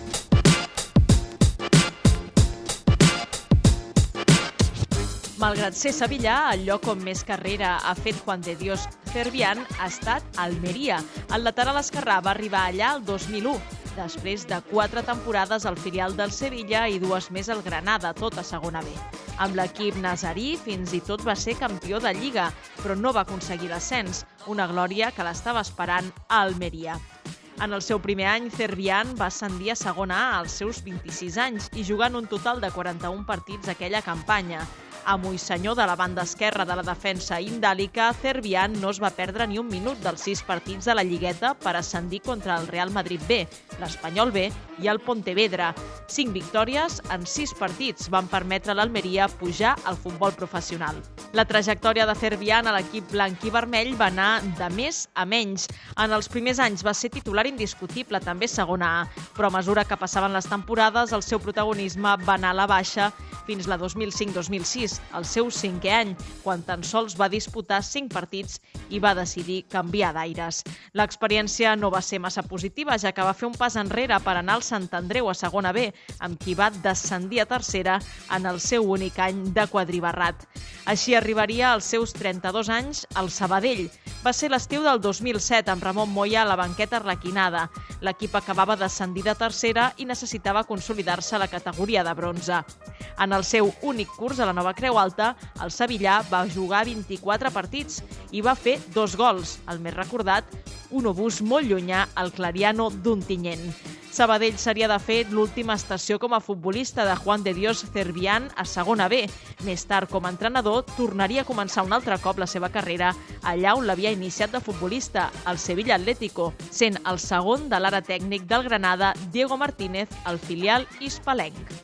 Malgrat ser Sevillà, el lloc on més carrera ha fet Juan de Dios Cervián ha estat Almeria. El lateral esquerrà va arribar allà el dos mil u, després de quatre temporades al filial del Sevilla i dues més al Granada, tot a segona B. Amb l'equip nazarí fins i tot va ser campió de Lliga, però no va aconseguir l'ascens, una glòria que l'estava esperant a Almeria. En el seu primer any, Cervián va ascendir a segona A als seus vint-i-sis anys i jugant un total de quaranta-un partits aquella campanya. Amo i senyor de la banda esquerra de la defensa indàlica, Cervián no es va perdre ni un minut dels sis partits de la Lligueta per ascendir contra el Real Madrid B, l'Espanyol B i el Pontevedra. Cinc victòries en sis partits van permetre a l'Almeria pujar al futbol professional. La trajectòria de Cervián a l'equip blanc i vermell va anar de més a menys. En els primers anys va ser titular indiscutible, també segona A, però a mesura que passaven les temporades el seu protagonisme va anar a la baixa fins la dos mil cinc dos mil sis, el seu cinquè any, quan tan sols va disputar cinc partits i va decidir canviar d'aires. L'experiència no va ser massa positiva, ja que va fer un pas enrere per anar al Sant Andreu a segona B, amb qui va descendir a tercera en el seu únic any de quadribarrat. Així arribaria als seus trenta-dos anys al Sabadell. Va ser l'estiu del dos mil set amb Ramon Moya a la banqueta arlequinada. L'equip acabava d'ascendir de tercera i necessitava consolidar-se a la categoria de bronze. En el seu únic curs a la Nova Creu Alta, el sevillà va jugar vint-i-quatre partits i va fer dos gols, el més recordat, un obús molt llunyà al Clariano d'Ontinyent. Sabadell seria, de fet, l'última estació com a futbolista de Juan de Dios Cervián a segona B. Més tard, com a entrenador, tornaria a començar un altre cop la seva carrera allà on l'havia iniciat de futbolista, al Sevilla Atlético, sent el segon de l'ara tècnic del Granada, Diego Martínez, al filial hispalenc.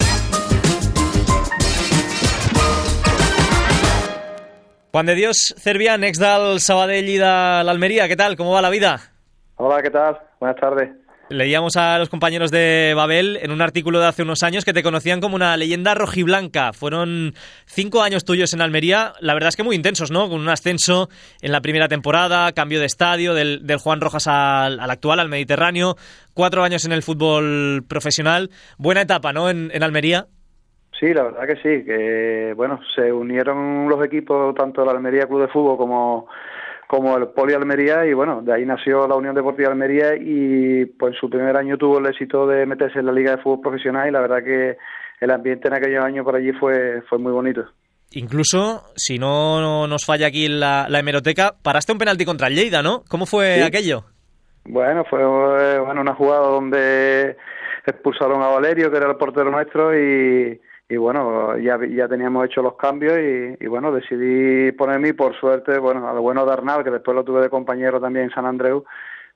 Juan de Dios Cervián, ex del Sabadell y de la Almería, ¿qué tal? ¿Cómo va la vida? Hola, ¿qué tal? Buenas tardes. Leíamos a los compañeros de Babel en un artículo de hace unos años que te conocían como una leyenda rojiblanca. Fueron cinco años tuyos en Almería, la verdad es que muy intensos, ¿no? Con un ascenso en la primera temporada, cambio de estadio del, del Juan Rojas al, al actual, al Mediterráneo, cuatro años en el fútbol profesional. Buena etapa, ¿no? En, en Almería. Sí, la verdad que sí, que bueno, se unieron los equipos, tanto el Almería Club de Fútbol como, como el Poli Almería, y bueno, de ahí nació la Unión Deportiva Almería, y pues en su primer año tuvo el éxito de meterse en la Liga de Fútbol Profesional, y la verdad que el ambiente en aquellos años por allí fue, fue muy bonito. Incluso, si no, no nos falla aquí la, la hemeroteca, paraste un penalti contra el Lleida, ¿no? ¿Cómo fue ¿Sí? aquello? Bueno, fue bueno, una jugada donde expulsaron a Valerio, que era el portero nuestro, y... Y bueno, ya, ya teníamos hecho los cambios y, y bueno, decidí ponerme, y por suerte, bueno, a lo bueno de Arnal, que después lo tuve de compañero también en San Andreu,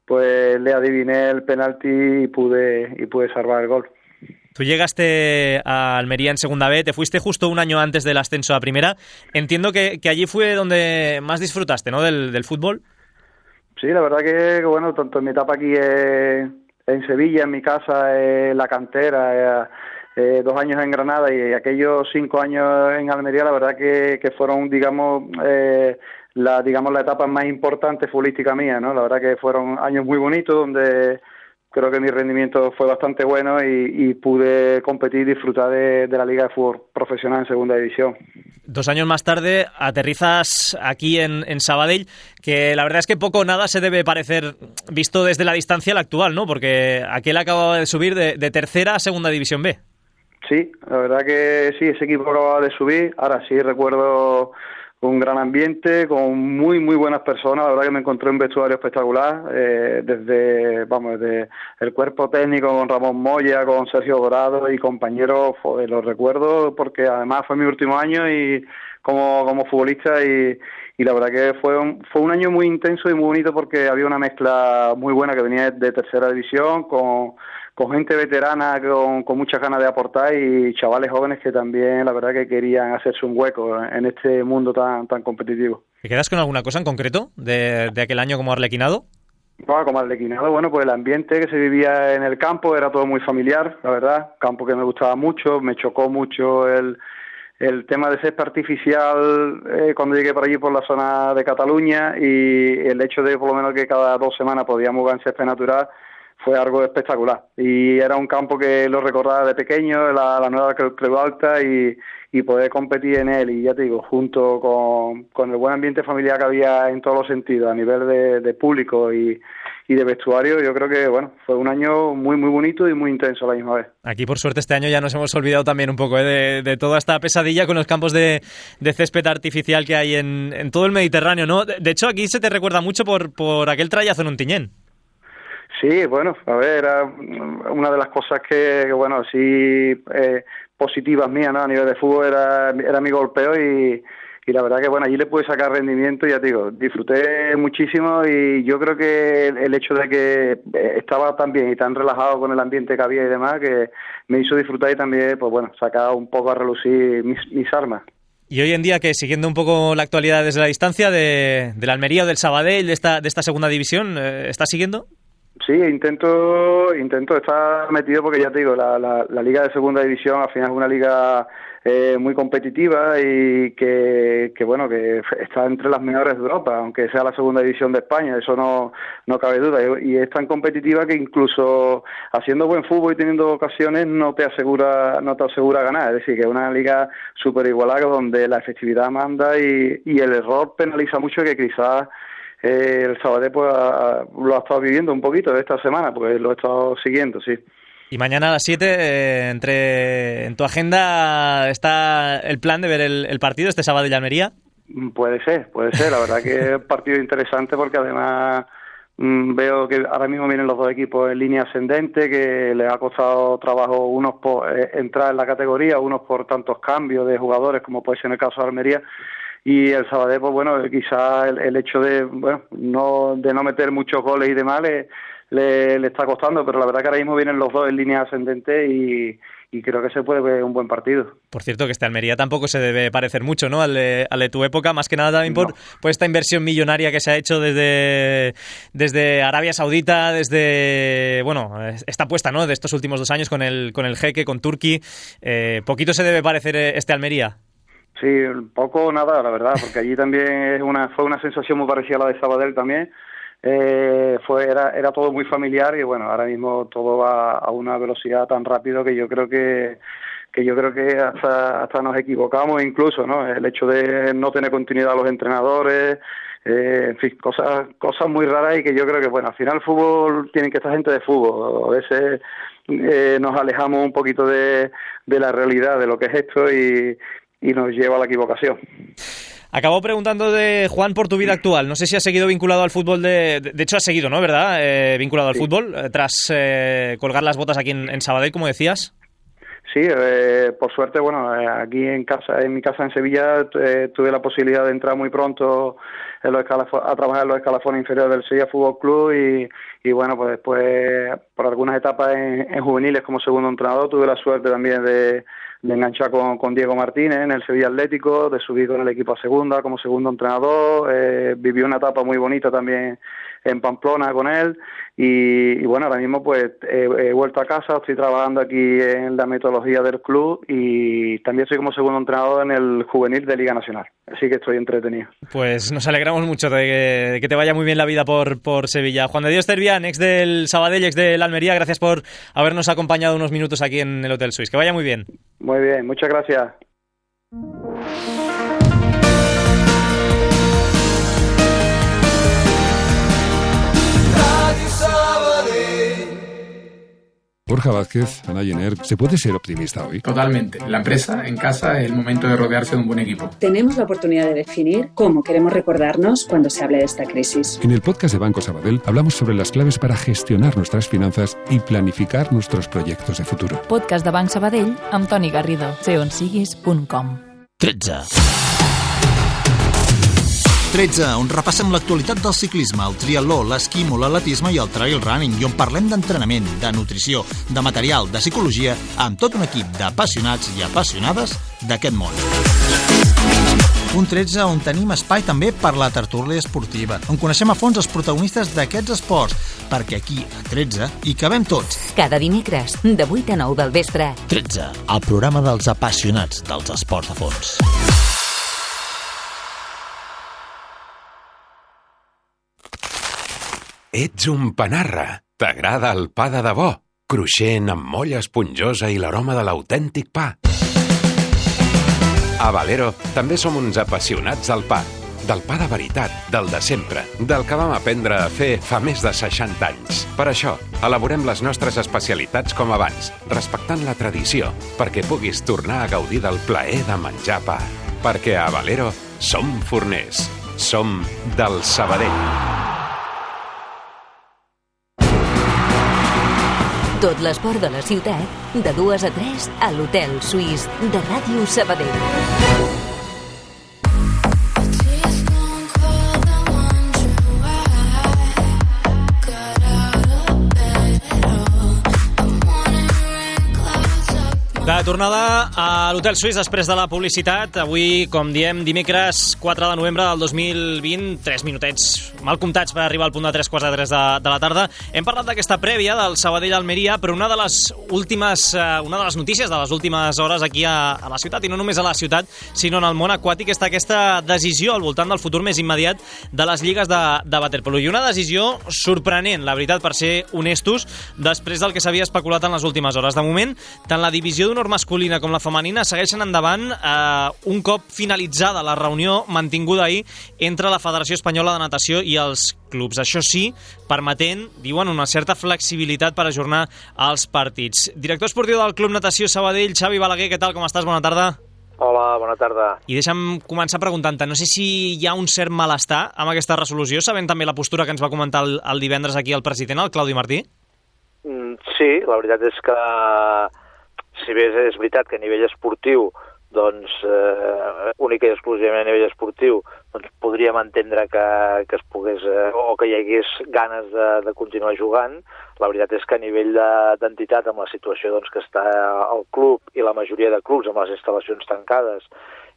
pues le adiviné el penalti y pude, y pude salvar el gol. Tú llegaste a Almería en Segunda B, te fuiste justo un año antes del ascenso a Primera. Entiendo que, que allí fue donde más disfrutaste, ¿no?, del, del fútbol. Sí, la verdad que, bueno, tanto en mi etapa aquí eh, en Sevilla, en mi casa, eh, la cantera, eh, eh, dos años en Granada y aquellos cinco años en Almería, la verdad que, que fueron, digamos, eh, la, digamos, la etapa más importante futbolística mía, ¿no? La verdad que fueron años muy bonitos donde creo que mi rendimiento fue bastante bueno y, y pude competir y disfrutar de, de la Liga de Fútbol Profesional en Segunda División. Dos años más tarde aterrizas aquí en, en Sabadell, que la verdad es que poco o nada se debe parecer, visto desde la distancia, al actual, ¿no? Porque aquel acababa de subir de, de tercera a Segunda División B. Sí, la verdad que sí, ese equipo acababa de subir. Ahora sí recuerdo un gran ambiente, con muy muy buenas personas. La verdad que me encontré un vestuario espectacular, eh, desde vamos desde el cuerpo técnico con Ramón Moya, con Sergio Dorado y compañeros, joder, los recuerdo porque además fue mi último año y como como futbolista y, y la verdad que fue un, fue un año muy intenso y muy bonito porque había una mezcla muy buena que venía de tercera división con con gente veterana con, con muchas ganas de aportar y chavales jóvenes que también la verdad que querían hacerse un hueco en este mundo tan tan competitivo. ¿Te quedas con alguna cosa en concreto de, de aquel año como arlequinado? Bueno, como arlequinado, bueno, pues el ambiente que se vivía en el campo era todo muy familiar, la verdad, campo que me gustaba mucho, me chocó mucho el el tema de césped artificial eh, cuando llegué por allí por la zona de Cataluña y el hecho de por lo menos que cada dos semanas podíamos jugar en césped natural fue algo espectacular y era un campo que lo recordaba de pequeño, la, la nueva Creu Alta y, y poder competir en él y ya te digo, junto con, con el buen ambiente familiar que había en todos los sentidos, a nivel de, de público y, y de vestuario, yo creo que bueno fue un año muy muy bonito y muy intenso a la misma vez. Aquí por suerte este año ya nos hemos olvidado también un poco ¿eh? de, de toda esta pesadilla con los campos de, de césped artificial que hay en, en todo el Mediterráneo, ¿no? De, de hecho aquí se te recuerda mucho por, por aquel trayazo en Ontinyent. Sí, bueno, a ver, era una de las cosas que, que bueno, sí, eh, positivas mías, ¿no? A nivel de fútbol era, era mi golpeo y, y la verdad que, bueno, allí le pude sacar rendimiento y ya te digo, disfruté muchísimo y yo creo que el, el hecho de que estaba tan bien y tan relajado con el ambiente que había y demás, que me hizo disfrutar y también, pues bueno, sacar un poco a relucir mis, mis armas. Y hoy en día, que siguiendo un poco la actualidad desde la distancia de, de la Almería o del Sabadell, de esta, de esta segunda división, ¿estás siguiendo? Sí, intento intento estar metido porque ya te digo, la, la, la Liga de Segunda División al final es una liga eh, muy competitiva y que, que, bueno, que está entre las mejores de Europa, aunque sea la Segunda División de España, eso no, no cabe duda. Y, y es tan competitiva que incluso haciendo buen fútbol y teniendo ocasiones no te asegura no te asegura ganar. Es decir, que es una liga súper igualada donde la efectividad manda y, y el error penaliza mucho, que quizás Eh, el Sabadell pues, a, lo ha estado viviendo un poquito de esta semana, porque lo he estado siguiendo, sí. Y mañana a las siete, eh, entre en tu agenda está el plan de ver el, el partido, este Sabadell y Almería. Puede ser, puede ser. La verdad que es un partido interesante porque además mmm, veo que ahora mismo vienen los dos equipos en línea ascendente, que les ha costado trabajo unos por eh, entrar en la categoría, unos por tantos cambios de jugadores, como puede ser en el caso de Almería. Y el Sabadell, pues bueno, quizás el, el hecho de bueno no de no meter muchos goles y demás le, le, le está costando, pero la verdad que ahora mismo vienen los dos en línea ascendente y, y creo que se puede ver un buen partido. Por cierto, que este Almería tampoco se debe parecer mucho, ¿no?, al de, al de tu época, más que nada también por, no. por esta inversión millonaria que se ha hecho desde, desde Arabia Saudita, desde, bueno, esta apuesta, ¿no?, de estos últimos dos años con el, con el jeque, con Turki. Eh, ¿Poquito se debe parecer este Almería? Sí, poco o nada, la verdad, porque allí también es una, fue una sensación muy parecida a la de Sabadell también. Eh, fue era, era todo muy familiar y bueno, ahora mismo todo va a una velocidad tan rápido que yo creo que que yo creo que hasta hasta nos equivocamos incluso, ¿no? El hecho de no tener continuidad a los entrenadores, eh, en fin, cosas cosas muy raras y que yo creo que bueno, al final el fútbol tienen que estar gente de fútbol. A veces eh, nos alejamos un poquito de, de la realidad de lo que es esto y y nos lleva a la equivocación. Acabo preguntando de Juan por tu vida actual. No sé si has seguido vinculado al fútbol. De, de, de hecho, has seguido, ¿no? ¿Verdad? Eh, vinculado al sí. fútbol, eh, tras eh, colgar las botas aquí en, en Sabadell, como decías. Sí, eh, por suerte, bueno, eh, aquí en casa, en mi casa en Sevilla, eh, tuve la posibilidad de entrar muy pronto en los a trabajar en los escalafones inferiores del Sevilla Fútbol Club y, y bueno, pues después por algunas etapas en, en juveniles como segundo entrenador tuve la suerte también de, de enganchar con, con Diego Martínez en el Sevilla Atlético, de subir con el equipo a segunda como segundo entrenador, eh, viví una etapa muy bonita también en Pamplona con él y, y bueno, ahora mismo pues he, he vuelto a casa, estoy trabajando aquí en la metodología del club y también soy como segundo entrenador en el juvenil de Liga Nacional, así que estoy entretenido. Pues nos alegramos mucho de que, de que te vaya muy bien la vida por, por Sevilla. Juan de Dios Cervián, ex del Sabadell, ex del Almería, gracias por habernos acompañado unos minutos aquí en el Hotel Suisse. Que vaya muy bien. Muy bien, muchas gracias. Borja Vázquez, Ana Jenner, ¿se puede ser optimista hoy? Totalmente. La empresa, en casa, es el momento de rodearse de un buen equipo. Tenemos la oportunidad de definir cómo queremos recordarnos cuando se hable de esta crisis. En el podcast de Banco Sabadell hablamos sobre las claves para gestionar nuestras finanzas y planificar nuestros proyectos de futuro. Podcast de Banc Sabadell amb Toni Garrido. sé on siguis punt com. tretze. tretze, on repassem l'actualitat del ciclisme, el triatló, l'esquimo, l'atletisme i el trail running, i on parlem d'entrenament, de nutrició, de material, de psicologia, amb tot un equip d'apassionats i apassionades d'aquest món. Un tretze on tenim espai també per la tertúlia esportiva, on coneixem a fons els protagonistes d'aquests esports, perquè aquí, a tretze, hi cabem tots. Cada dimecres, de vuit a nou del vespre. tretze, el programa dels apassionats dels esports de fons. Ets un panarra. T'agrada el pa de debò, cruixent amb molla esponjosa i l'aroma de l'autèntic pa. A Valero també som uns apassionats del pa. Del pa de veritat, del de sempre, del que vam aprendre a fer fa més de seixanta anys. Per això, elaborem les nostres especialitats com abans, respectant la tradició, perquè puguis tornar a gaudir del plaer de menjar pa. Perquè a Valero som forners. Som del Sabadell. Tot l'esport de la ciutat, de dues a tres, a l'Hotel Suís de Ràdio Sabadell. De tornada a l'Hotel Suís després de la publicitat. Avui, com diem, dimecres quatre de novembre del dos mil vint, tres minutets mal comptats per arribar al punt de tres quarts de tres de, de la tarda. Hem parlat d'aquesta prèvia del Sabadell-Almeria, però una de les últimes, una de les notícies de les últimes hores aquí a, a la ciutat, i no només a la ciutat, sinó en el món aquàtic, està aquesta decisió al voltant del futur més immediat de les lligues de, de waterpolo. I una decisió sorprenent, la veritat, per ser honestos, després del que s'havia especulat en les últimes hores. De moment, tant la divisió d'honor masculina com la femenina segueixen endavant eh, un cop finalitzada la reunió mantinguda ahir entre la Federació Espanyola de Natació i els clubs. Això sí, permetent, diuen, una certa flexibilitat per ajornar els partits. Director esportiu del Club Natació Sabadell, Xavi Balaguer, què tal, com estàs? Bona tarda. Hola, bona tarda. I deixa'm començar preguntant-te, no sé si hi ha un cert malestar amb aquesta resolució, sabent també la postura que ens va comentar el, el divendres aquí el president, el Claudi Martí? Mm, sí, la veritat és que si bé és veritat que a nivell esportiu, doncs, eh, única i exclusivament a nivell esportiu, doncs podríem entendre que, que es pogués, eh, o que hi hagués ganes de, de continuar jugant. La veritat és que a nivell d'entitat, de, amb la situació doncs, que està el club i la majoria de clubs amb les instal·lacions tancades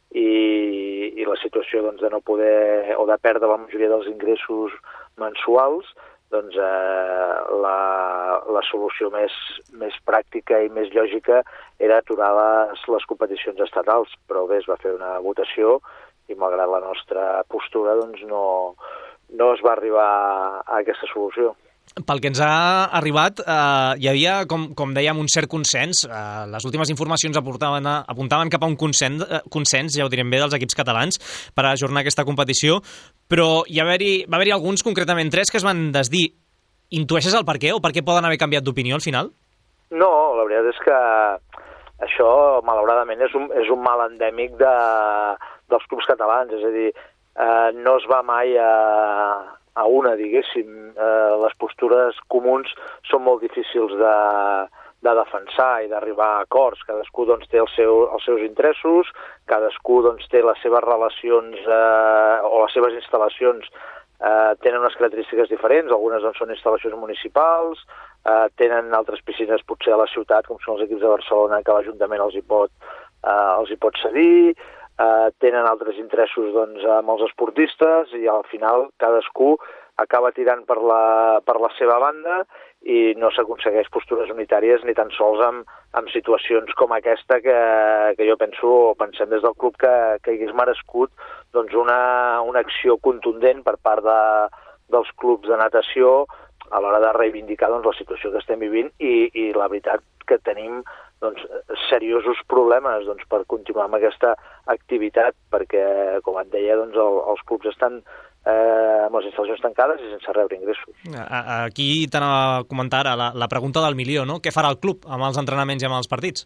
i, i la situació doncs, de no poder, o de perdre la majoria dels ingressos mensuals, doncs eh, la, la solució més, més pràctica i més lògica era aturar les, les competicions estatals, però bé, es va fer una votació i malgrat la nostra postura doncs no, no es va arribar a aquesta solució. Pel que ens ha arribat, eh, hi havia, com, com dèiem, un cert consens. Eh, les últimes informacions apuntaven, a, apuntaven cap a un consens, eh, consens, ja ho direm bé, dels equips catalans per ajornar aquesta competició, però hi va haver-hi va haver-hi alguns, concretament tres, que es van desdir. Intueixes el per què o per què poden haver canviat d'opinió al final? No, la veritat és que això, malauradament, és un, és un mal endèmic de, dels clubs catalans, és a dir, eh, no es va mai a... a una, diguéssim. Eh, les postures comuns són molt difícils de, de defensar i d'arribar a acords. Cadascú doncs, té el seu, els seus interessos, cadascú doncs, té les seves relacions eh, o les seves instal·lacions eh, tenen unes característiques diferents, algunes doncs, són instal·lacions municipals, eh, tenen altres piscines potser a la ciutat, com són els equips de Barcelona, que l'Ajuntament els hi pot, eh, els hi pot cedir, eh, tenen altres interessos doncs, amb els esportistes i al final cadascú acaba tirant per la, per la seva banda i no s'aconsegueix postures unitàries ni tan sols amb, amb situacions com aquesta que, que jo penso, o pensem des del club, que, que hagués merescut doncs una, una acció contundent per part de, dels clubs de natació a l'hora de reivindicar doncs, la situació que estem vivint i, i la veritat que tenim doncs, seriosos problemes doncs, per continuar amb aquesta activitat perquè, com et deia, doncs, el, els clubs estan Eh, amb les instal·lacions tancades i sense rebre ingressos. Aquí t'anava a comentar ara la, la pregunta del milió, no? Què farà el club amb els entrenaments i amb els partits?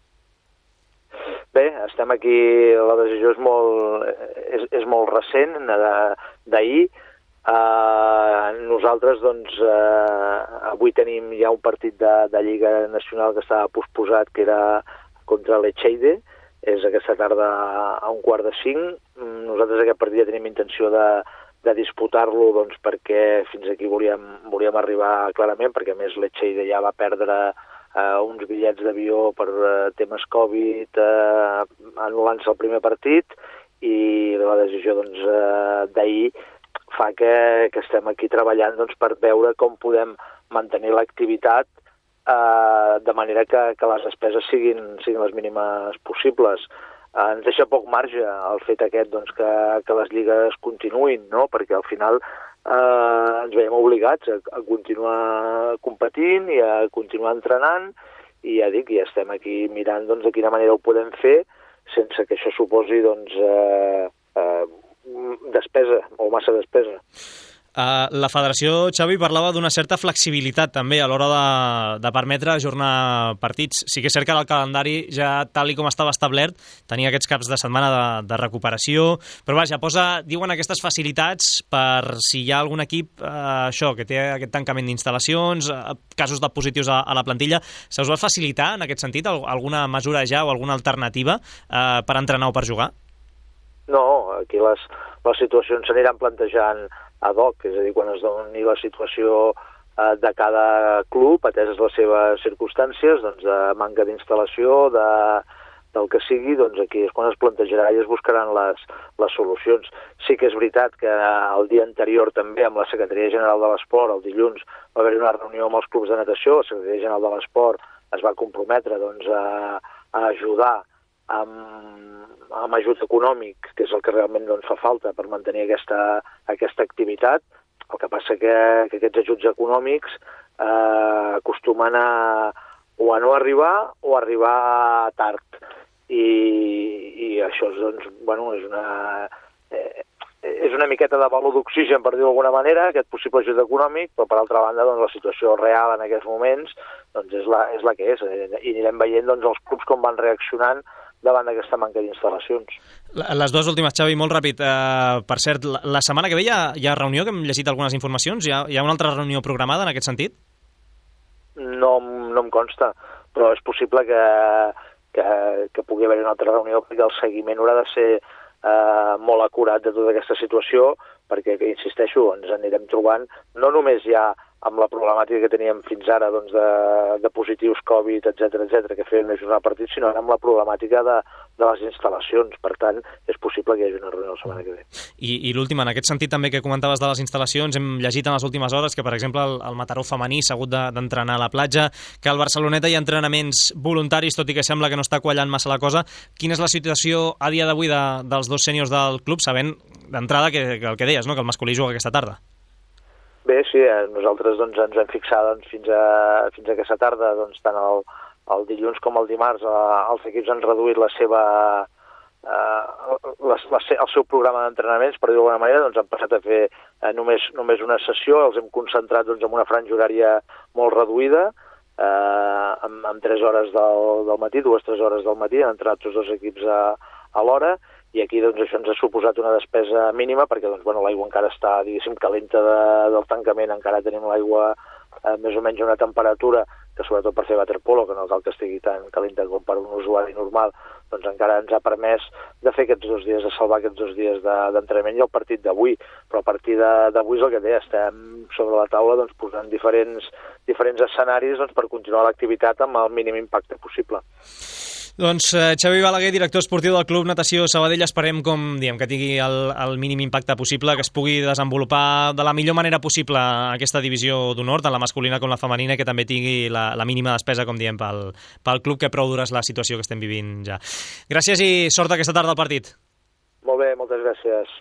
Bé, estem aquí, la decisió és molt, és, és molt recent, d'ahir. Eh, nosaltres, doncs, eh, avui tenim ja un partit de, de Lliga Nacional que estava posposat, que era contra l'Echeide, és aquesta tarda a un quart de cinc. Nosaltres aquest partit ja tenim intenció de, de disputar-lo doncs, perquè fins aquí volíem, volíem arribar clarament, perquè a més l'Echeide ja va perdre eh, uns bitllets d'avió per eh, temes Covid, eh, anul·lant-se el primer partit, i la decisió doncs, eh, d'ahir fa que, que estem aquí treballant doncs, per veure com podem mantenir l'activitat Uh, de manera que, que les despeses siguin, siguin les mínimes possibles. Uh, ens deixa poc marge el fet aquest doncs, que, que les lligues continuïn, no? Perquè al final uh, ens veiem obligats a, a continuar competint i a continuar entrenant i ja dic, ja estem aquí mirant doncs, de quina manera ho podem fer sense que això suposi doncs, uh, uh, despesa o massa despesa. Uh, la federació, Xavi, parlava d'una certa flexibilitat també a l'hora de, de permetre ajornar partits. Sí que és cert que el calendari ja tal i com estava establert tenia aquests caps de setmana de, de recuperació, però vaja, posa, diuen aquestes facilitats per si hi ha algun equip uh, això que té aquest tancament d'instal·lacions, uh, casos de positius a, a la plantilla. Se us va facilitar en aquest sentit alguna mesura ja o alguna alternativa uh, per entrenar o per jugar? No, aquí les, les situacions s'aniran plantejant ad hoc, és a dir, quan es doni la situació eh, de cada club, ateses les seves circumstàncies, doncs de manca d'instal·lació, de, del que sigui, doncs aquí és quan es plantejarà i es buscaran les, les solucions. Sí que és veritat que el dia anterior també amb la Secretaria General de l'Esport, el dilluns, va haver-hi una reunió amb els clubs de natació, la Secretaria General de l'Esport es va comprometre doncs, a, a ajudar amb, amb ajut econòmic, que és el que realment doncs, fa falta per mantenir aquesta, aquesta activitat. El que passa que, que aquests ajuts econòmics eh, acostumen a, o a no arribar o a arribar tard. I, i això és, doncs, bueno, és una... Eh, és una miqueta de baló d'oxigen, per dir-ho d'alguna manera, aquest possible ajut econòmic, però per altra banda doncs, la situació real en aquests moments doncs, és, la, és la que és, i anirem veient doncs, els clubs com van reaccionant davant d'aquesta manca d'instal·lacions. Les dues últimes, Xavi, molt ràpid. Uh, per cert, la, la setmana que ve hi ha, hi ha reunió, que hem llegit algunes informacions? Hi ha, hi ha una altra reunió programada en aquest sentit? No, no em consta, però és possible que, que, que pugui haver una altra reunió, perquè el seguiment haurà de ser eh, molt acurat de tota aquesta situació, perquè, insisteixo, ens anirem trobant no només ja amb la problemàtica que teníem fins ara doncs, de, de positius Covid, etcètera, etcètera, que feien ajornar el partit, sinó amb la problemàtica de, de les instal·lacions. Per tant, és possible que hi hagi una reunió la setmana que ve. I, i l'última, en aquest sentit també que comentaves de les instal·lacions, hem llegit en les últimes hores que, per exemple, el, el Mataró femení s'ha hagut d'entrenar a la platja, que al Barceloneta hi ha entrenaments voluntaris, tot i que sembla que no està quallant massa la cosa. Quina és la situació a dia d'avui de, dels dos sèniors del club, sabent d'entrada que, que el que deies, no? Que el masculí juga aquesta tarda? Bé, sí, nosaltres doncs, ens hem fixat doncs, fins, a, fins a aquesta tarda, doncs, tant el, el dilluns com el dimarts, eh, els equips han reduït la seva, eh, la, la, el seu programa d'entrenaments, per dir-ho d'alguna manera, doncs, han passat a fer eh, només, només una sessió, els hem concentrat doncs, en una franja horària molt reduïda, eh, amb, amb tres hores del, del matí, dues tres hores del matí, han entrenat tots els equips a, a l'hora, i aquí doncs, això ens ha suposat una despesa mínima perquè doncs, bueno, l'aigua encara està diguéssim calenta de, del tancament, encara tenim l'aigua eh, més o menys a una temperatura que sobretot per fer waterpolo, que no cal que estigui tan calenta com per un usuari normal, doncs encara ens ha permès de fer aquests dos dies, de salvar aquests dos dies d'entrenament i el partit d'avui. Però a partir d'avui és el que té, estem sobre la taula doncs, posant diferents, diferents escenaris doncs, per continuar l'activitat amb el mínim impacte possible. Doncs eh, Xavi Balaguer, director esportiu del Club Natació Sabadell, esperem, com diem, que tingui el, el mínim impacte possible, que es pugui desenvolupar de la millor manera possible aquesta divisió d'honor, tant la masculina com la femenina, que també tingui la, la mínima despesa, com diem, pel, pel club, que prou dura és la situació que estem vivint ja. Gràcies i sort aquesta tarda al partit. Molt bé, moltes gràcies.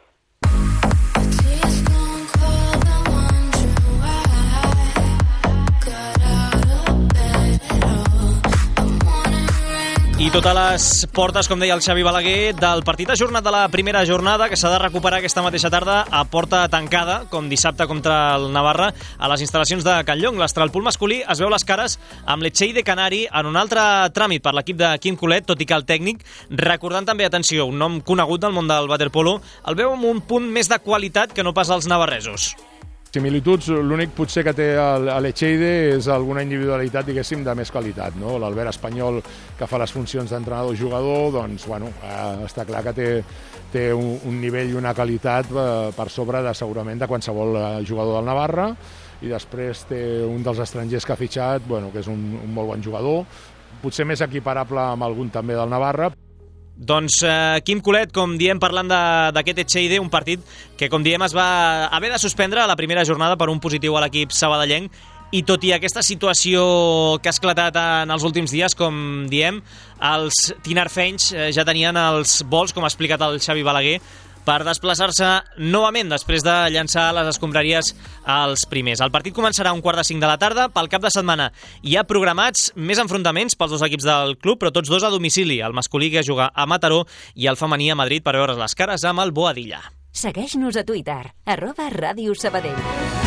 I totes les portes, com deia el Xavi Balaguer, del partit ajornat de la primera jornada, que s'ha de recuperar aquesta mateixa tarda a porta tancada, com dissabte contra el Navarra, a les instal·lacions de Can Llong. L'Estralpool masculí es veu les cares amb l'Etxeide Canari en un altre tràmit per l'equip de Quim Colet, tot i que el tècnic, recordant també, atenció, un nom conegut del món del waterpolo, el veu amb un punt més de qualitat que no pas els navarresos. Similituds, l'únic potser que té l'Etxeide és alguna individualitat, diguéssim, de més qualitat, no? L'Albert Espanyol, que fa les funcions d'entrenador-jugador, doncs, bueno, eh, està clar que té, té un, un nivell i una qualitat eh, per sobre de, segurament, de qualsevol jugador del Navarra, i després té un dels estrangers que ha fitxat, bueno, que és un, un molt bon jugador, potser més equiparable amb algun també del Navarra. Doncs eh, Quim Colet, com diem, parlant d'aquest Etxeide, un partit que, com diem, es va haver de suspendre a la primera jornada per un positiu a l'equip sabadellenc, i tot i aquesta situació que ha esclatat en els últims dies, com diem, els tinarfenys ja tenien els vols, com ha explicat el Xavi Balaguer, per desplaçar-se novament després de llançar les escombraries als primers. El partit començarà a un quart de cinc de la tarda. Pel cap de setmana hi ha programats més enfrontaments pels dos equips del club, però tots dos a domicili. El masculí, que juga a Mataró, i el femení a Madrid, per veure's les cares amb el Boadilla. Segueix-nos a Twitter, arroba Ràdio Sabadell.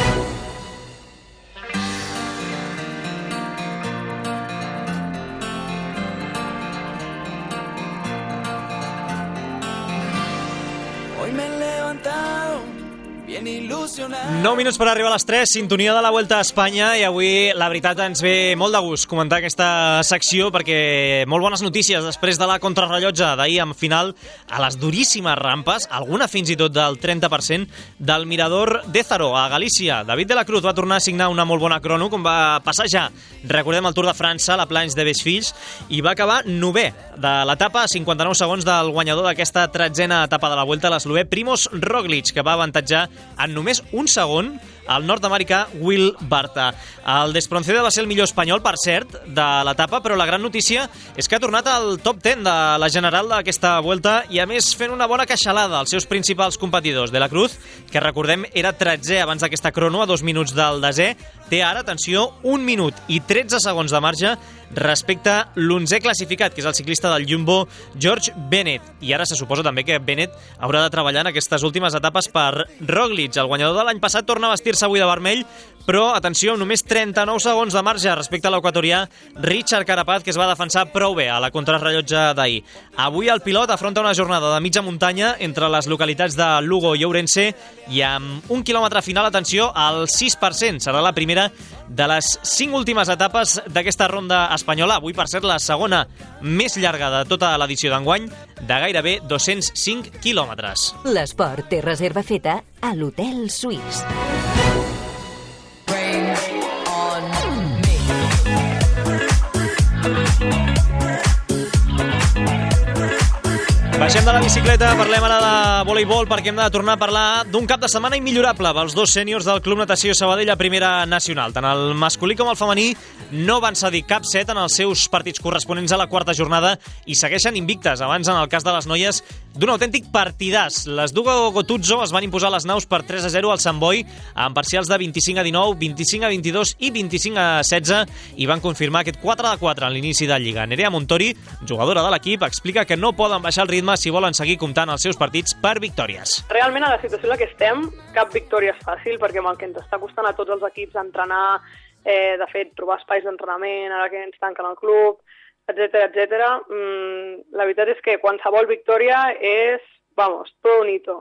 nou minuts per arribar a les tres, sintonia de la Vuelta a Espanya, i avui la veritat ens ve molt de gust comentar aquesta secció perquè molt bones notícies després de la contrarrellotge d'ahir amb final a les duríssimes rampes, alguna fins i tot del trenta per cent, del Mirador d'Ézaro a Galícia. David de la Cruz va tornar a signar una molt bona crono, com va passar ja, recordem, el Tour de França, la Planche de Bellfils, i va acabar novè de l'etapa, a cinquanta-nou segons del guanyador d'aquesta tretzena etapa de la Vuelta, l'eslovè Primož Roglič, que va avantatjar en només un segon el nord-americà Will Barta. El Despronceda va ser el millor espanyol, per cert, de l'etapa, però la gran notícia és que ha tornat al top deu de la general d'aquesta Vuelta, i a més fent una bona queixalada als seus principals competidors. De la Cruz, que recordem era tretzè abans d'aquesta crono, a dos minuts del desè, té ara, atenció, un minut i tretze segons de marge respecte a l'onzè classificat, que és el ciclista del Jumbo, George Bennett. I ara se suposa també que Bennett haurà de treballar en aquestes últimes etapes per Roglič. El guanyador de l'any passat torna a vestir-se avui de vermell, però, atenció, només trenta-nou segons de marge respecte a l'equatorià Richard Carapaz, que es va defensar prou bé a la contrarrellotge d'ahir. Avui el pilot afronta una jornada de mitja muntanya entre les localitats de Lugo i Ourense, i amb un quilòmetre final, atenció, al sis per cent. Serà la primera de les cinc últimes etapes d'aquesta ronda espanyola. Avui, per cert, la segona més llarga de tota l'edició d'enguany, de gairebé dos-cents cinc quilòmetres. L'esport té reserva feta a l'Hotel Suís. Baixem de la bicicleta, parlem ara de voleibol, perquè hem de tornar a parlar d'un cap de setmana immillorable pels dos sèniors del Club Natació Sabadell a primera nacional. Tant el masculí com el femení no van cedir cap set en els seus partits corresponents a la quarta jornada i segueixen invictes. Abans, en el cas de les noies, d'un autèntic partidàs. Les Dugo Gotuzzo es van imposar les naus per tres a zero al Sant Boi amb parcials de vint-i-cinc a dinou, vint-i-cinc a vint-i-dos i vint-i-cinc a setze, i van confirmar aquest quatre a quatre en l'inici de Lliga. Nerea Montori, jugadora de l'equip, explica que no poden baixar el ritme si volen seguir comptant els seus partits per victòries. Realment, a la situació en la que estem, cap victòria és fàcil, perquè amb el que ens està costant a tots els equips entrenar, eh, de fet, trobar espais d'entrenament, ara que ens tanquen el club, etcètera, etcètera. Mm, la veritat és que qualsevol victòria és, vamos, todo un hito.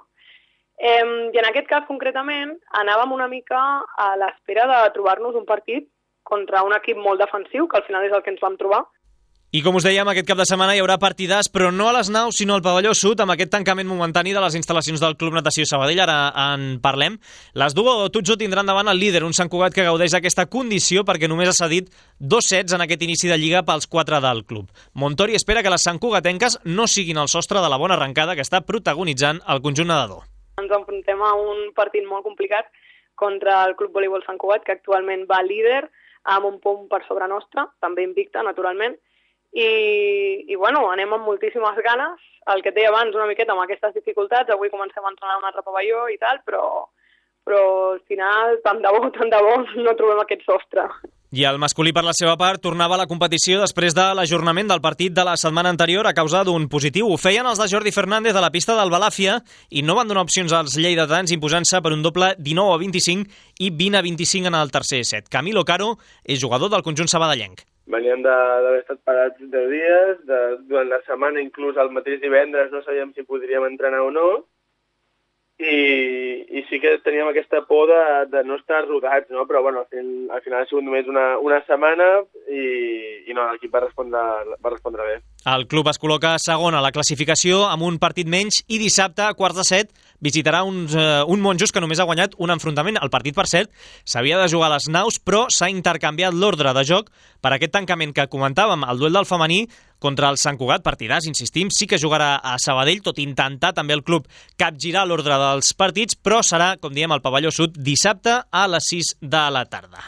Eh, I en aquest cas, concretament, anàvem una mica a l'espera de trobar-nos un partit contra un equip molt defensiu, que al final és el que ens vam trobar. I com us dèiem, aquest cap de setmana hi haurà partidars, però no a les naus, sinó al pavelló sud, amb aquest tancament momentani de les instal·lacions del Club Natació Sabadell. Ara en parlem. Les Duo Tutxo tindran davant el líder, un Sant Cugat que gaudeix d'aquesta condició perquè només ha cedit dos sets en aquest inici de Lliga pels quatre del club. Montori espera que les santcugatenques no siguin el sostre de la bona arrencada que està protagonitzant el conjunt nedador. Ens enfrontem a un partit molt complicat contra el Club Voleibol Sant Cugat, que actualment va líder, amb un punt per sobre nostre, també invicta, naturalment. I, i bueno, anem amb moltíssimes ganes. El que et deia abans, una miqueta amb aquestes dificultats, avui comencem a entrenar un altre pavelló i tal, però, però al final, tant de bo, tant de bo, no trobem aquest sostre. I el masculí, per la seva part, tornava a la competició després de l'ajornament del partit de la setmana anterior a causa d'un positiu. Ho feien els de Jordi Fernández a la pista del Balàfia i no van donar opcions als lleidatans, imposant-se per un doble dinou a vint-i-cinc i vint a vint-i-cinc en el tercer set. Camilo Caro és jugador del conjunt sabadellenc. Veníem d'haver estat parats deu dies, de, durant la setmana, inclús el mateix divendres, no sabíem si podríem entrenar o no, i, i sí que teníem aquesta por de, de no estar rodats, no? Però bueno, al, fin, al final ha sigut només una, una setmana i, i no, l'equip va respondre, va respondre bé. El club es col·loca segon a la classificació amb un partit menys i dissabte, a quarts de set, visitarà uns, uh, un Monjos que només ha guanyat un enfrontament. El partit, per cert, s'havia de jugar a les naus, però s'ha intercanviat l'ordre de joc per aquest tancament que comentàvem, el duel del femení contra el Sant Cugat. Partidàs, insistim, sí que jugarà a Sabadell, tot intentar també el club capgirar l'ordre dels partits, però serà, com diem, al pavelló sud dissabte a les sis de la tarda.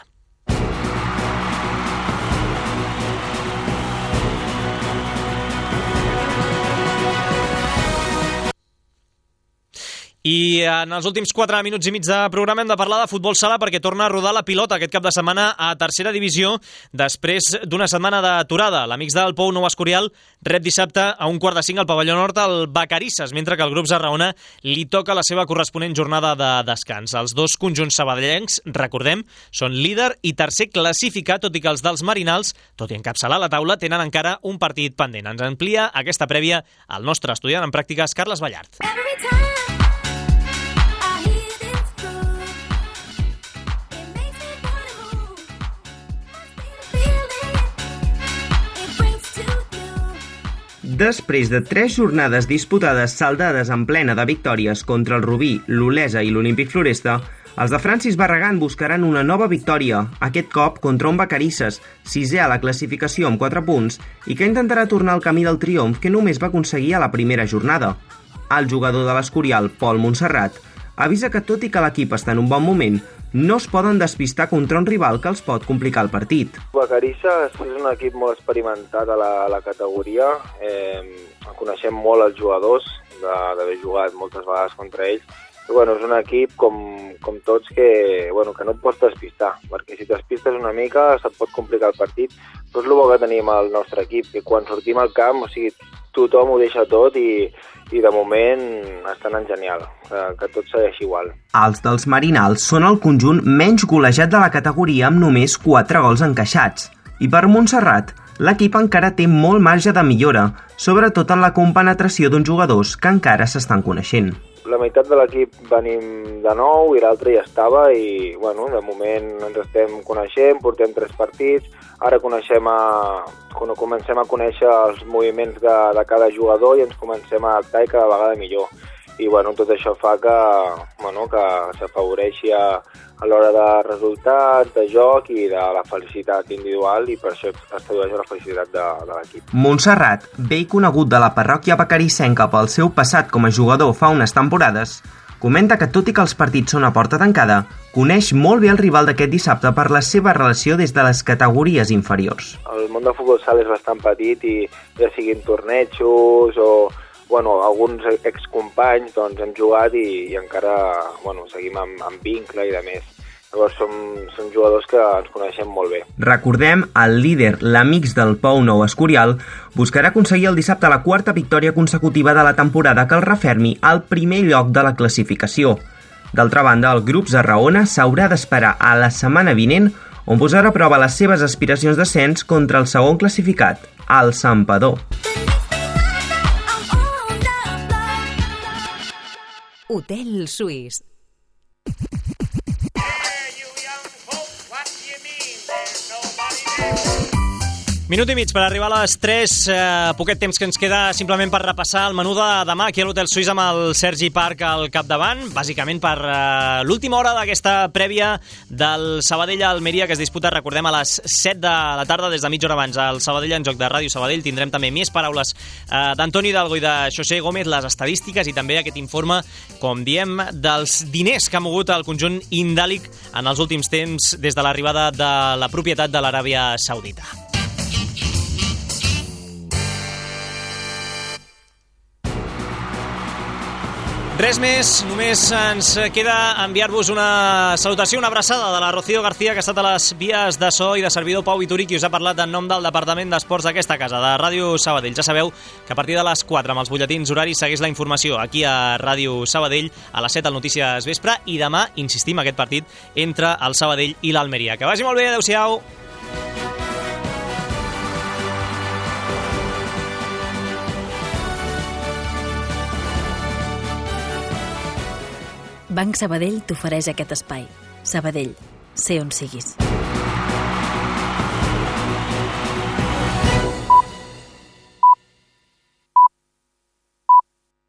I en els últims quatre minuts i mig de programa hem de parlar de futbol sala perquè torna a rodar la pilota aquest cap de setmana a tercera divisió després d'una setmana d'aturada. L'Amics del Pou Nou Escorial rep dissabte a un quart de cinc al pavelló nord al Vacarisses, mentre que el grup Zarraona li toca la seva corresponent jornada de descans. Els dos conjunts sabadellencs, recordem, són líder i tercer classificat, tot i que els dels Marinals, tot i encapçalar la taula, tenen encara un partit pendent. Ens amplia aquesta prèvia el nostre estudiant en pràctiques, Carles Ballart. Després de tres jornades disputades saldades en plena de victòries contra el Rubí, l'Olesa i l'Olímpic Floresta, els de Francis Barragán buscaran una nova victòria, aquest cop contra un Vacarisses, sisè a la classificació amb quatre punts, i que intentarà tornar al camí del triomf que només va aconseguir a la primera jornada. El jugador de l'Escorial, Pol Montserrat, avisa que tot i que l'equip està en un bon moment, no es poden despistar contra un rival que els pot complicar el partit. Vacarisses és un equip molt experimentat a la, a la categoria. Eh, coneixem molt els jugadors, d'haver jugat moltes vegades contra ells. I, bueno, és un equip, com, com tots, que, bueno, que no et pots despistar, perquè si despistes una mica se't pot complicar el partit. Però és el bo que tenim al nostre equip, que quan sortim al camp, o sigui, tothom ho deixa tot i, i de moment està anant genial, que, que tot segueix igual. Els dels Marinals són el conjunt menys golejat de la categoria amb només quatre gols encaixats. I per Montserrat, l'equip encara té molt marge de millora, sobretot en la compenetració d'uns jugadors que encara s'estan coneixent. La meitat de l'equip venim de nou i l'altre ja estava i, bueno, de moment ens estem coneixent, portem tres partits, ara coneixem a, comencem a conèixer els moviments de, de cada jugador i ens comencem a adaptar i cada vegada millor. I, bueno, tot això fa que, bueno, que s'afavoreixi a, a l'hora de resultats, de joc i de la felicitat individual, i per això es tradueix la felicitat de, de l'equip. Montserrat, vell conegut de la parròquia vacarissenca pel seu passat com a jugador fa unes temporades, comenta que tot i que els partits són a porta tancada, coneix molt bé el rival d'aquest dissabte per la seva relació des de les categories inferiors. El món del futbol sala és bastant petit i ja siguin tornejos o bueno, alguns excompanys doncs, hem jugat i, i encara bueno, seguim amb, amb vincle i de més. Llavors som, som jugadors que ens coneixem molt bé. Recordem, el líder, l'Amics del Pou Nou Escorial, buscarà aconseguir el dissabte la quarta victòria consecutiva de la temporada que el refermi al primer lloc de la classificació. D'altra banda, el grup Zarraona s'haurà d'esperar a la setmana vinent on posarà a prova les seves aspiracions d'ascens contra el segon classificat, el Santpedor. Hotel Suís. Minut i mig per arribar a les tres, eh, poquet temps que ens queda simplement per repassar el menú de demà aquí a l'Hotel Suís amb el Sergi Parc al capdavant, bàsicament per eh, l'última hora d'aquesta prèvia del Sabadell-Almeria que es disputa, recordem, a les set de la tarda des de mitja hora abans. Al Sabadell en joc de Ràdio Sabadell tindrem també més paraules eh, d'Antoni Hidalgo i de José Gómez, les estadístiques i també aquest informe, com diem, dels diners que ha mogut el conjunt indàlic en els últims temps des de l'arribada de la propietat de l'Aràbia Saudita. Res més, només ens queda enviar-vos una salutació, una abraçada de la Rocío García, que ha estat a les vies de so, i de servidor Pau Vituri, qui us ha parlat en nom del Departament d'Esports d'aquesta casa, de Ràdio Sabadell. Ja sabeu que a partir de les quatre, amb els butlletins horaris, segueix la informació aquí a Ràdio Sabadell, a les set al Notícies Vespre, i demà, insistim, aquest partit entre el Sabadell i l'Almeria. Que vagi molt bé, adeu-siau! Banc Sabadell t'ofereix aquest espai. Sabadell, sé on siguis.